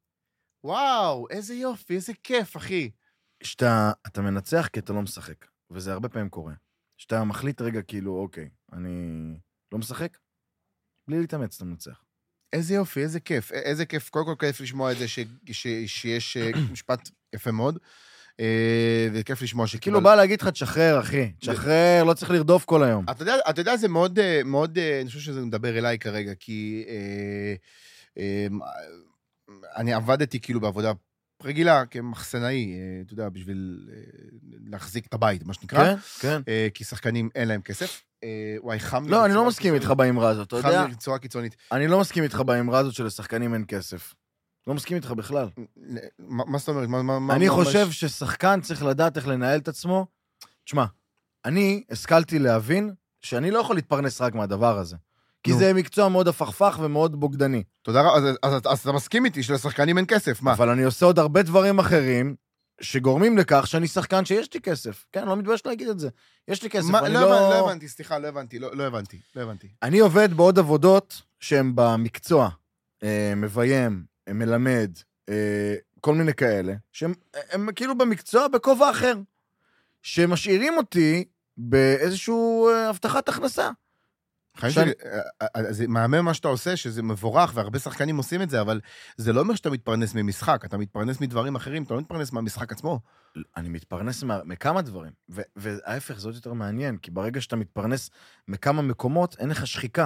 וואו, איזה יופי, איזה כיף, אחי. שאתה אתה מנצח כי אתה לא משחק, וזה הרבה פעמים קורה. שאתה מחליט רגע, כאילו, אוקיי, אני לא משחק, בלי להתאמץ, אתה מנצח. איזה יופי, איזה כיף. א- איזה כיף, קודם כל כיף לשמוע את זה ש- ש- שיש אה, משפט יפה מאוד, אה, וכיף לשמוע שכאילו... כאילו, בא להגיד לך, תשחרר, אחי, תשחרר, לא צריך לרדוף כל היום. אתה יודע, אתה יודע, זה מאוד, אה, מאוד, אה, אני חושב שזה מדבר אליי כרגע, כי אה, אה, אני עבדתי כאילו בעבודה רגילה, כמחסנאי, אה, אתה יודע, בשביל אה, להחזיק את הבית, מה שנקרא. כן, כן. אה, כי שחקנים אין להם כסף. אה, וואי, חם לי. לא, אני לא בצורה מסכים איתך קיצונית. באמרה הזאת, אתה יודע? חם לי בצורה קיצונית. אני לא מסכים איתך באמרה הזאת שלשחקנים אין כסף. לא מסכים איתך בכלל. מה מה זאת אומרת? מה- מה- מה- אני מה- חושב מה- ששחקן צריך לדעת איך לנהל את עצמו. תשמע, אני השכלתי להבין שאני לא יכול להתפרנס רק מהדבר הזה. כי נו. זה מקצוע מאוד הפכפך ומאוד בוגדני. תודה רבה, אז- אז אז אתה מסכים איתי שלשחקנים אין כסף, מה? אבל אני עושה עוד הרבה דברים אחרים, שגורמים לכך שאני שחקן שיש לי כסף. כן, לא מתבייש להגיד את זה. יש לי כסף, מה- אני לא לא... הבנ- לא הבנתי, סליחה, לא הבנתי, לא לא הבנתי, לא הבנתי. אני עובד בעוד עבודות שהן במקצוע, אה, מביים, אה, מלמד, אה, כל מיני כאלה, שהם הם כאילו במקצוע בכובע אחר, שמשאירים אותי באיזשהו אה, הבטחת הכנסה. חיים שאני- שלי, אה, אה, זה מהמם מה שאתה עושה, שזה מבורך, והרבה שחקנים עושים את זה, אבל זה לא אומר שאתה מתפרנס ממשחק, אתה מתפרנס מדברים אחרים, אתה לא מתפרנס מהמשחק עצמו. אני מתפרנס מה- מכמה דברים, ו- וההפך, זה עוד יותר מעניין, כי ברגע שאתה מתפרנס מכמה מקומות, אין לך שחיקה.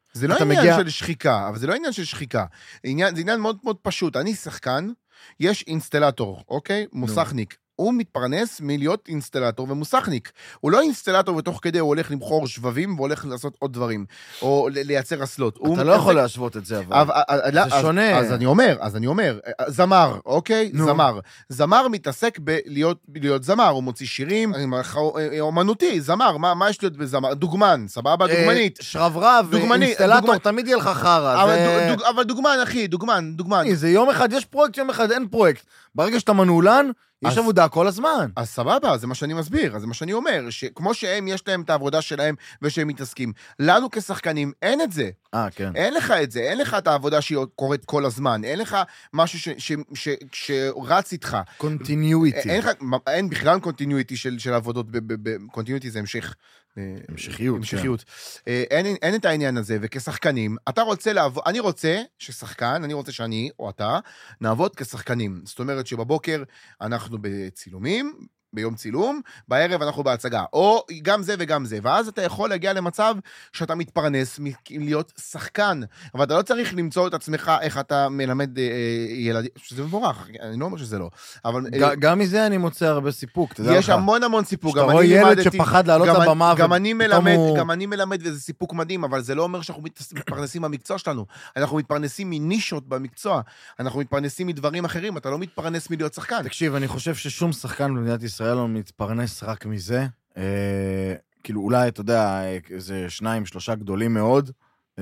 זה לא אתה עניין מגיע- של שחיקה, אבל זה לא עניין של שחיקה. עניין- זה עניין מאוד מאוד פשוט. אני שחקן, יש אינסטלטור, אוקיי? מוסכניק. הוא מתפרנס מלהיות אינסטלטור ומוסכניק. הוא לא אינסטלטור ותוך כדי הוא הולך למכור שבבים והולך לעשות עוד דברים, או ל- לייצר אסלות. אתה לא יכול להשוות את זה, אבל. אבל, אבל, זה שונה. אז, אז אני אומר, אז אני אומר, זמר, אוקיי? נו. זמר. זמר מתעסק בלהיות להיות זמר, הוא מוציא שירים, אומנותי, זמר, מה, מה יש להיות בזמר? דוגמן, סבבה? דוגמנית. אה, שרברב, דוגמני- אינסטלטור, דוגמנ- תמיד יהיה לך חרא. אבל, זה- דוג, דוג, אבל דוגמן, אחי, דוגמן, דוגמן. אחי, זה יום אחד יש פרויקט, יום אחד אין פרויקט. ברגע שאתה מנעולן, יש אז- עבודה כל הזמן. אז סבבה, זה מה שאני מסביר, אז זה מה שאני אומר, שכמו שהם, יש להם את העבודה שלהם ושהם מתעסקים. לנו כשחקנים אין את זה. אה, כן. אין לך את זה, אין לך את העבודה שהיא קורית כל הזמן, אין לך משהו ש, ש, ש, שרץ איתך. קונטיניויטי. אין, לך, אין בכלל קונטיניויטי של, של עבודות, קונטיניויטי זה המשך. המשכיות, המשכיות. אין, אין את העניין הזה, וכשחקנים, אתה רוצה לעבוד, אני רוצה ששחקן, אני רוצה שאני או אתה, נעבוד כשחקנים. זאת אומרת שבבוקר אנחנו בצילומים, ביום צילום, בערב אנחנו בהצגה, או גם זה וגם זה, ואז אתה יכול להגיע למצב שאתה מתפרנס מלהיות שחקן, אבל אתה לא צריך למצוא את עצמך איך אתה מלמד אה, ילדים, שזה מבורך, אני לא אומר שזה לא, אבל... אה, גם מזה אני מוצא הרבה סיפוק, תדע לך. יש המון המון סיפוק, שאתה גם רואה אני ילד לימדתי, שפחד לעלות גם, לבמה, גם אני מלמד, הוא... גם אני מלמד, וזה סיפוק מדהים, אבל זה לא אומר שאנחנו מתפרנסים במקצוע שלנו, אנחנו מתפרנסים מנישות במקצוע, אנחנו מתפרנסים מדברים אחרים, אתה לא מתפרנס מלהיות שחקן. תקשיב, אני חושב ששום שחקן במדינת ישראל לא מתפרנס רק מזה. אה, כאילו, אולי, אתה יודע, איזה שניים, שלושה גדולים מאוד, אה,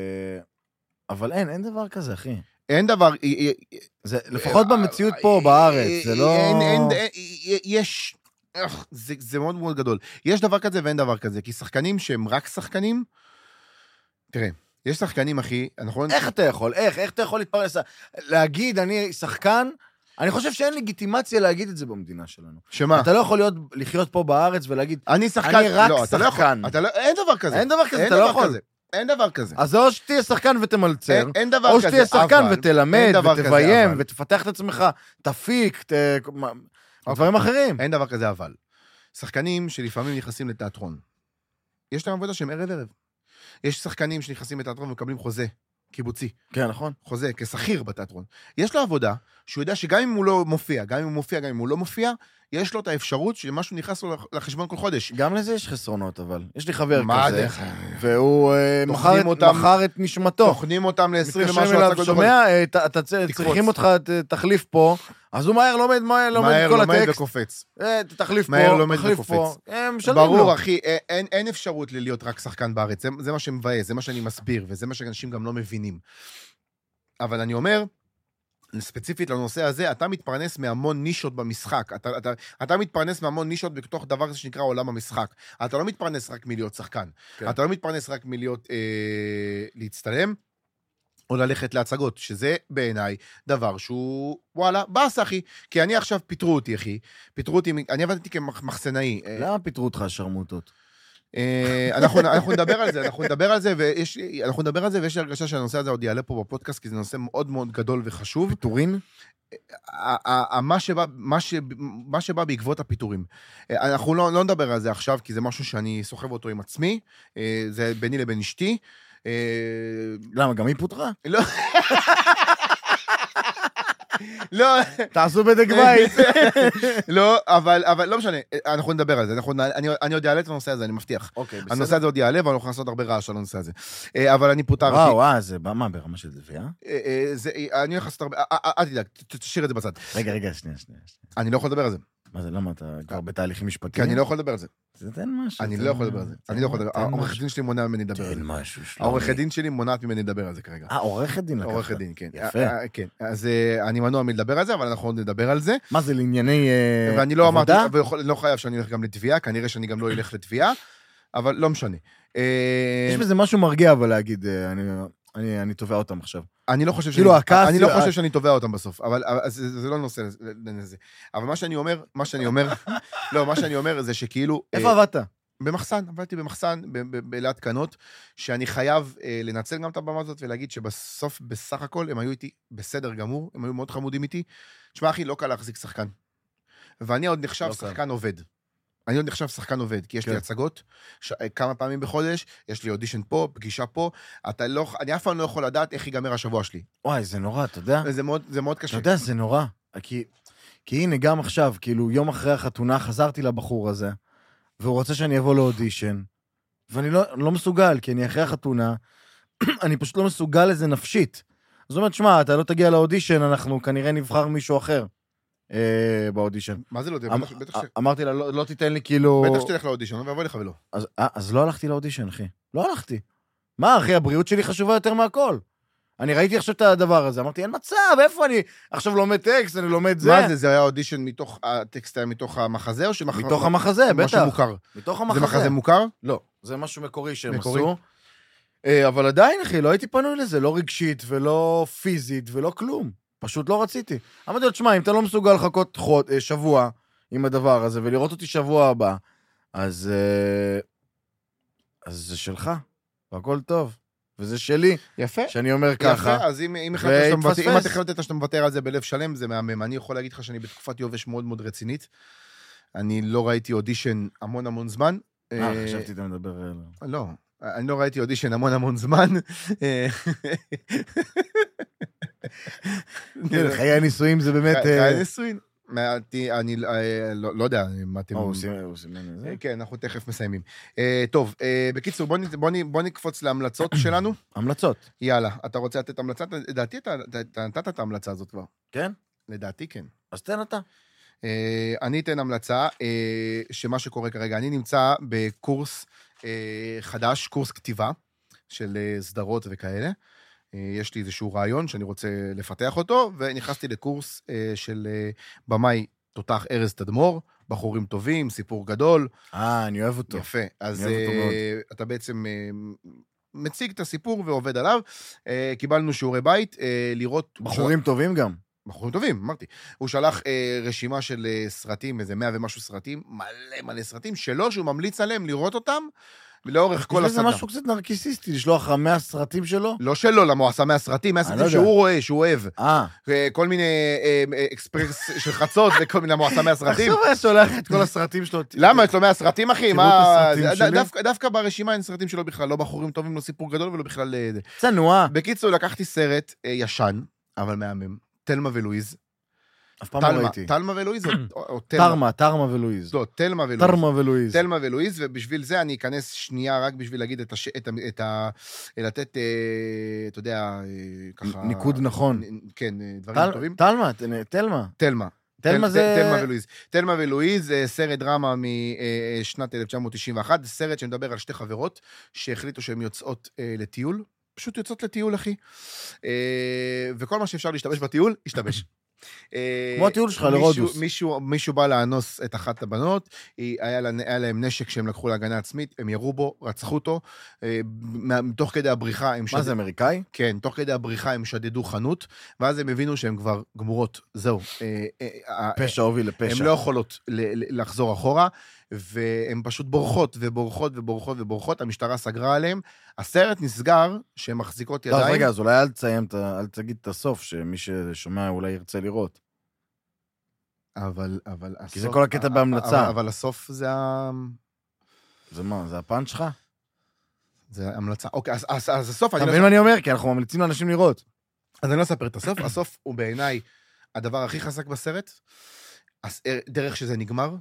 אבל אין, אין דבר כזה, אחי. אין דבר... זה, לפחות במציאות פה, בארץ, זה לא... אין, אין, אין, יש... אך, זה, זה מאוד מאוד גדול. יש דבר כזה ואין דבר כזה, כי שחקנים שהם רק שחקנים, תראה, יש שחקנים, אחי, אנחנו... איך אתה יכול? איך? איך אתה יכול להתפרנס? להגיד, אני שחקן, אני חושב שאין לגיטימציה להגיד את זה במדינה שלנו. שמה? אתה לא יכול להיות, לחיות פה בארץ ולהגיד, אני שחקן... אני רק לא, אתה לא יכול- שחקן. אתה לא... אין דבר כזה. אין דבר כזה, אין אתה לא דבר יכול. כזה. אין דבר כזה. אז או שתהיה שחקן ותמלצר, אין, אין דבר או כזה, שתהיה שחקן אבל- ותלמד, אין דבר כזה, ותביים, אבל. ותפתח את עצמך, תפיק, ת... דברים אחרים. אין דבר כזה אבל. שחקנים שלפעמים נכנסים לתיאטרון. יש להם עבודה שהם ערב ערב. יש שחקנים שנכנסים לתיאטרון ומקבלים חוזה קיבוצי. כן, נכון. חוזה, כשכיר בתיאטרון. יש לו עבודה שהוא יודע שגם אם הוא לא מופיע, גם אם הוא מופיע, גם אם הוא לא מופיע, יש לו את האפשרות שמשהו נכנס לו לחשבון כל חודש. גם לזה יש חסרונות, אבל. יש לי חבר מה כזה, דרך? והוא אה, טוחנים מכר את- אותם- מכר את נשמתו. טוחנים אותם ל-עשרים מתקשרים ומשהו אליו, הצגות שומע, אה, ת- אתה צ- תקפוץ. צריכים אותך, ת- תחליף פה, אז הוא מהר לומד, מהר לומד מהר את כל לומד הטקסט, וקופץ. אה, תחליף מהר פה, לומד תחליף פה, וקופץ. הם משלמים לו. ברור, אחי, אין, אין אפשרות להיות רק שחקן בארץ. זה, זה מה שמבאס, זה מה שאני מסביר, וזה מה שאנשים גם לא מבינים. אבל אני אומר, ספציפית לנושא הזה, אתה מתפרנס מהמון נישות במשחק. אתה, אתה, אתה מתפרנס מהמון נישות בתוך דבר הזה שנקרא עולם המשחק. אתה לא מתפרנס רק מלהיות שחקן. כן. אתה לא מתפרנס רק מלהיות, אה, להצטלם, או ללכת להצגות, שזה בעיניי דבר שהוא, וואלה, באס, אחי. כי אני עכשיו פיטרו אותי, אחי. פיטרו אותי, אני עבדתי כמחסנאי. אה, למה פיטרו אותך שרמוטות? אה, אנחנו, אנחנו נדבר על זה, אנחנו נדבר על זה, ויש, אנחנו נדבר על זה, ויש לי הרגשה שהנושא הזה עוד יעלה פה בפודקאסט, כי זה נושא מאוד מאוד גדול וחשוב. פיטורין? ה- ה- ה- מה שבא, מה ש- מה שבא בעקבות הפיטורים. אה, אנחנו לא, לא נדבר על זה עכשיו, כי זה משהו שאני סוחב אותו עם עצמי, אה, זה ביני לבין אשתי. אה, למה, גם היא פוטרה? לא, לא, תעשו בדק בית. לא, אבל, אבל לא משנה, אנחנו נדבר על זה, אנחנו, אני, אני עוד אעלה את הנושא הזה, אני מבטיח. אוקיי, הנושא בסדר. הזה עוד יעלה, ואנחנו יכולים לעשות הרבה רעש על הנושא הזה. אה, אבל אני פוטרתי. וואו, וואו, זה מה, ברמה של דבייה? אה, אה, זה- אה, אני הולך לעשות הרבה, אה, אה, אל תדאג, ת- תשאיר את זה בצד. רגע, רגע, שנייה, שנייה. שנייה. אני לא יכול לדבר על זה, מה זה, למה אתה כבר בתהליכים כי משפטיים? אני לא יכול לדבר על זה. תן משהו. אני תן לא יכול משהו, לדבר על זה. תן אני לא יכול לדבר. תן העורך משהו. דין שלי מונע ממני לדבר על זה. תן משהו, שלומי. העורכת דין שלי מונעת ממני לדבר על זה כרגע. אה, עורכת דין לקחת. עורכת דין, כן. יפה. אה, אה, כן. אז אה, אני מנוע מלדבר על זה, אבל אנחנו עוד נדבר על זה. מה זה, לענייני אה, ואני לא אמרתי, עבודה? ואני לא חייב שאני הולך גם לתביעה, כנראה שאני גם לא אלך לתביעה, אבל לא משנה. אה, יש בזה משהו מרגיע, אבל להגיד, אה, אני- אני אני תובע אותם עכשיו. אני לא חושב כאילו, שאני, הכעס- אני לא ה- חושב שאני תובע אותם בסוף, אבל אבל זה, זה לא נושא לזה. אבל מה שאני אומר, מה שאני אומר, לא, מה שאני אומר זה שכאילו, איפה אה, עבדת? במחסן, עבדתי במחסן, ב- ב- בליד קנות, שאני חייב אה, לנצל גם את הבמה הזאת ולהגיד שבסוף, בסך הכל, הם היו איתי בסדר גמור, הם היו מאוד חמודים איתי. תשמע, אחי, לא קל להחזיק שחקן. ואני עוד נחשב לא קל. שחקן עובד. אני עוד נחשב שחקן עובד, כי יש לי כן. הצגות, ש... כמה פעמים בחודש, יש לי אודישן פה, פגישה פה, אתה לא, אני אף פעם לא יכול לדעת איך ייגמר השבוע שלי. וואי, זה נורא, אתה יודע? זה מאוד, זה מאוד אתה קשה. יודע, זה נורא. כי, כי הנה, גם עכשיו, כאילו, יום אחרי החתונה, חזרתי לבחור הזה, והוא רוצה שאני אבוא לאודישן, ואני לא, לא מסוגל, כי אני אחרי החתונה, אני פשוט לא מסוגל לזה נפשית. זאת אומרת, שמע, אתה לא תגיע לאודישן, אנחנו כנראה נבחר מישהו אחר אה, באודישן. מה זה לא יודע? אמ- בטח, בטח, ש... אמרתי לה, לא, לא תיתן לי כאילו... בטח שתלך לאודישן, ואבוא לך ולא. אז, אה, אז לא הלכתי לאודישן, אחי. לא הלכתי. מה, אחי, הבריאות שלי חשובה יותר מהכל. אני ראיתי עכשיו את הדבר הזה, אמרתי, אין מצב, איפה אני עכשיו לומד טקסט, אני לומד זה. מה זה, זה היה אודישן מתוך, הטקסט היה מתוך המחזה, או שמח... מתוך המחזה, בטח. משהו מוכר. מתוך המחזה. זה מחזה מוכר? לא, זה משהו מקורי שהם מקורי? עשו. אה, אבל עדיין, אחי, לא הייתי פנוי לזה, לא רגשית ולא פיזית ולא כלום. פשוט לא רציתי. אמרתי לו, תשמע, אם אתה לא מסוגל לחכות חוד, אה, שבוע עם הדבר הזה ולראות אותי שבוע הבא, אז, אה, אז זה שלך, והכל טוב. וזה שלי, יפה. שאני אומר ככה. יפה, אז אם, אם, החלטת שאתה מוותר, אם והתפספס. אתה החלטת שאתה מוותר על זה בלב שלם, זה מהמם. אני יכול להגיד לך שאני בתקופת יובש מאוד מאוד רצינית. אני לא ראיתי אודישן המון המון זמן. אה, חשבתי אתה מדבר... על- לא, אני לא ראיתי אודישן המון המון זמן. אה, כן, חיי הנישואים זה באמת... חיי אה, נישואין. מעטי, אני אה, לא לא יודע מה אתם... אה, הוא סימן- הוא סימן את זה? אה, כן, אנחנו תכף מסיימים. אה, טוב, אה, בקיצור, בוא נ- בוא נ- בוא נקפוץ להמלצות שלנו. המלצות. יאללה, אתה רוצה לתת המלצה? לדעתי אתה אתה- אתה נתת את ההמלצה הזאת כבר. כן? לדעתי כן. אז תן אתה. אה, אני אתן המלצה, אה, שמה שקורה כרגע, אני נמצא בקורס אה, חדש, קורס כתיבה של אה, סדרות וכאלה. אה, יש לי איזשהו רעיון שאני רוצה לפתח אותו, ונכנסתי לקורס אה, של אה, במאי תותח ארז תדמור, בחורים טובים, סיפור גדול. אה, אני אוהב אותו. יפה. אז אני אוהב אותו מאוד. אה, אתה בעצם אה, מציג את הסיפור ועובד עליו. אה, קיבלנו שיעורי בית, אה, לראות... בחורים טובים גם. בחורים טובים, אמרתי. הוא שלח אה, רשימה של אה, סרטים, איזה מאה ומשהו סרטים, מלא מלא סרטים, שלו שהוא ממליץ עליהם לראות אותם לאורך כל יש לזה הסדרה. משהו קצת נרקיסיסטי, לשלוח לך מאה סרטים שלו? לא שלו, למה הוא עשה מהסרטים, לא מהסרטים יודע. שהוא רואה, שהוא אוהב. אה. אה, כל מיני אה, אה, אקספרס של חצות וכל מיני, למה הוא עשה מהסרטים. עכשיו היה שולח את כל הסרטים שלו. למה? יש לו מהסרטים, אחי? תראו מה... את הסרטים ד- שלי. דווקא- דווקא ברשימה אין סרטים שלו בכלל, לא בחורים טובים, לא סיפור גדול ולא בכלל... אה, זה. צנוע. בקיצור, לקחתי סרט אה, ישן, אבל מהמם, תלמה ולואיז. אף פעם לא תלמה, ראיתי. תלמה ולואיז או- או או תלמה? תרמה, תרמה ולואיז. לא, תלמה ולואיז. תרמה ולואיז. תלמה ולואיז, ובשביל זה אני אכנס שנייה רק בשביל להגיד את הש... את ה... את ה... לתת, אה, אתה יודע, אה, ככה... ניקוד נכון. נ- כן, אה, דברים תל- טובים. תלמה, ת- תלמה. תלמה. תלמה תל- זה... תלמה ולואיז. תלמה ולואיז, אה, סרט דרמה משנת אלף תשע מאות תשעים ואחת, סרט שמדבר על שתי חברות שהחליטו שהן יוצאות אה, לטיול, פשוט יוצאות לטיול, אחי. אה, וכל מה שאפשר להשתמש בטיול, השתמש. אה, כמו הטיול שלך מישהו- לרודוס. מישהו, מישהו בא לאנוס את אחת הבנות, היא, היה, לה, היה להם נשק שהם לקחו להגנה עצמית, הם ירו בו, רצחו אותו, אה, מה- תוך כדי הבריחה הם מה זה, אמריקאי? כן, תוך כדי הבריחה הם שדדו חנות, ואז הם הבינו שהם כבר גמורות, זהו. אה, אה, אה, פשע הוביל לפשע. הן לא יכולות ל- ל- לחזור אחורה, והן פשוט בורחות ובורחות ובורחות ובורחות, המשטרה סגרה עליהם. הסרט נסגר, שהן מחזיקות לא, אז ידיים. רגע, אז אולי אל תסיים, את ה- אל תגיד את הסוף, שמי ששומע אולי ירצה לראות. אבל, אבל כי זה הסוף- כל הקטע בהמלצה. אבל, אבל הסוף זה, ה... זה מה, זה הפאנץ' שלך? זה המלצה. אוקיי, אז, אז, אז הסוף, אתה אני מבין לא... מה אני אומר? כי אנחנו ממליצים לאנשים לראות. אז אני לא אספר את הסוף. הסוף הוא בעיניי הדבר הכי חזק בסרט, הס- דרך שזה נגמר,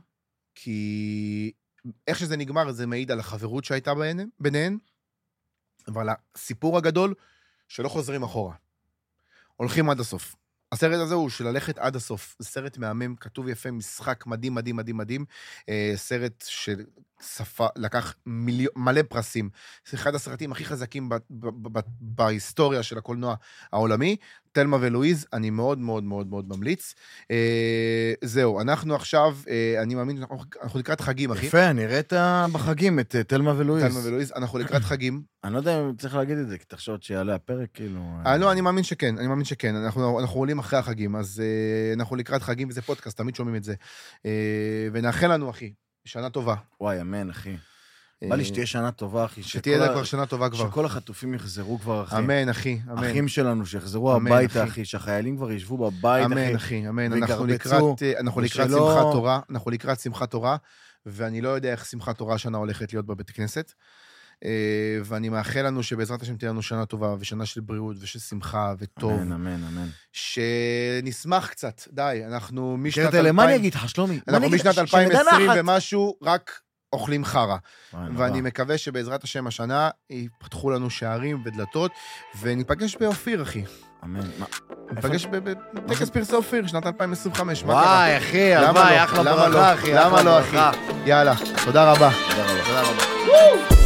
כי איך שזה נגמר זה מעיד על החברות שהייתה ביניהן, ביניהן, ועל הסיפור הגדול שלא חוזרים אחורה. הולכים עד הסוף. הסרט הזה הוא של ללכת עד הסוף. זה סרט מהמם, כתוב יפה, משחק מדהים, מדהים, מדהים, מדהים. אה, סרט ששפה, לקח מיליון, מלא פרסים. זה אחד הסרטים הכי חזקים ב, ב, ב, ב, בהיסטוריה של הקולנוע העולמי. תלמה ולואיז, אני מאוד מאוד מאוד מאוד ממליץ. אה, זהו, אנחנו עכשיו, אה, אני מאמין, אנחנו, אנחנו לקראת חגים, אחי. יפה, נראה את ה- בחגים, את אה, תלמה ולואיז. תלמה ולואיז, אנחנו לקראת חגים. אני לא יודע אם צריך להגיד את זה, כי תחשוב שיעלה הפרק, כאילו... אה, לא, אני מאמין שכן, אני מאמין שכן. אנחנו, אנחנו עולים אחרי החגים, אז אה, אנחנו לקראת חגים, וזה פודקאסט, תמיד שומעים את זה. אה, ונאחל לנו, אחי, שנה טובה. וואי, אמן, אחי. בא לי שתהיה שנה טובה, אחי. שתהיה לה כבר שנה טובה כבר. שכל החטופים יחזרו כבר, אחי. אמן, אחי, אמן. אחים שלנו שיחזרו הביתה, אחי, שהחיילים כבר ישבו בבית, אחי. אמן, אחי, אמן. אנחנו ויגרבצו, לקראת אנחנו לקראת ושלא- שמחת תורה, אנחנו לקראת שמחת תורה, ואני לא יודע איך שמחת תורה השנה הולכת להיות בבית כנסת. אה, ואני מאחל לנו שבעזרת השם תהיה לנו שנה טובה, ושנה של בריאות, ושל שמחה, וטוב. אמן, אמן, אמן. שנשמח קצת, די, אנחנו משנת קראת, מה אני אלפיים אגיד לך, שלומי? מה אנחנו אני אגיד? משנת ש- אלפיים שנדע עשרים נחת. ומשהו, רק אוכלים חרא. וואי, נורא. ואני מקווה שבעזרת השם השנה יפתחו לנו שערים ודלתות, וניפגש באופיר, אחי. אמן. מה? ניפגש ב- בטקס פרסי אופיר, שנת אלפיים עשרים וחמש. מה קרה? וואי, אחי, למה הלוואי, לא? אחלה למה ברכה, לא? אחי. למה אחלה לא, אחי? ברכה. יאללה, תודה רבה. תודה רבה. תודה רבה.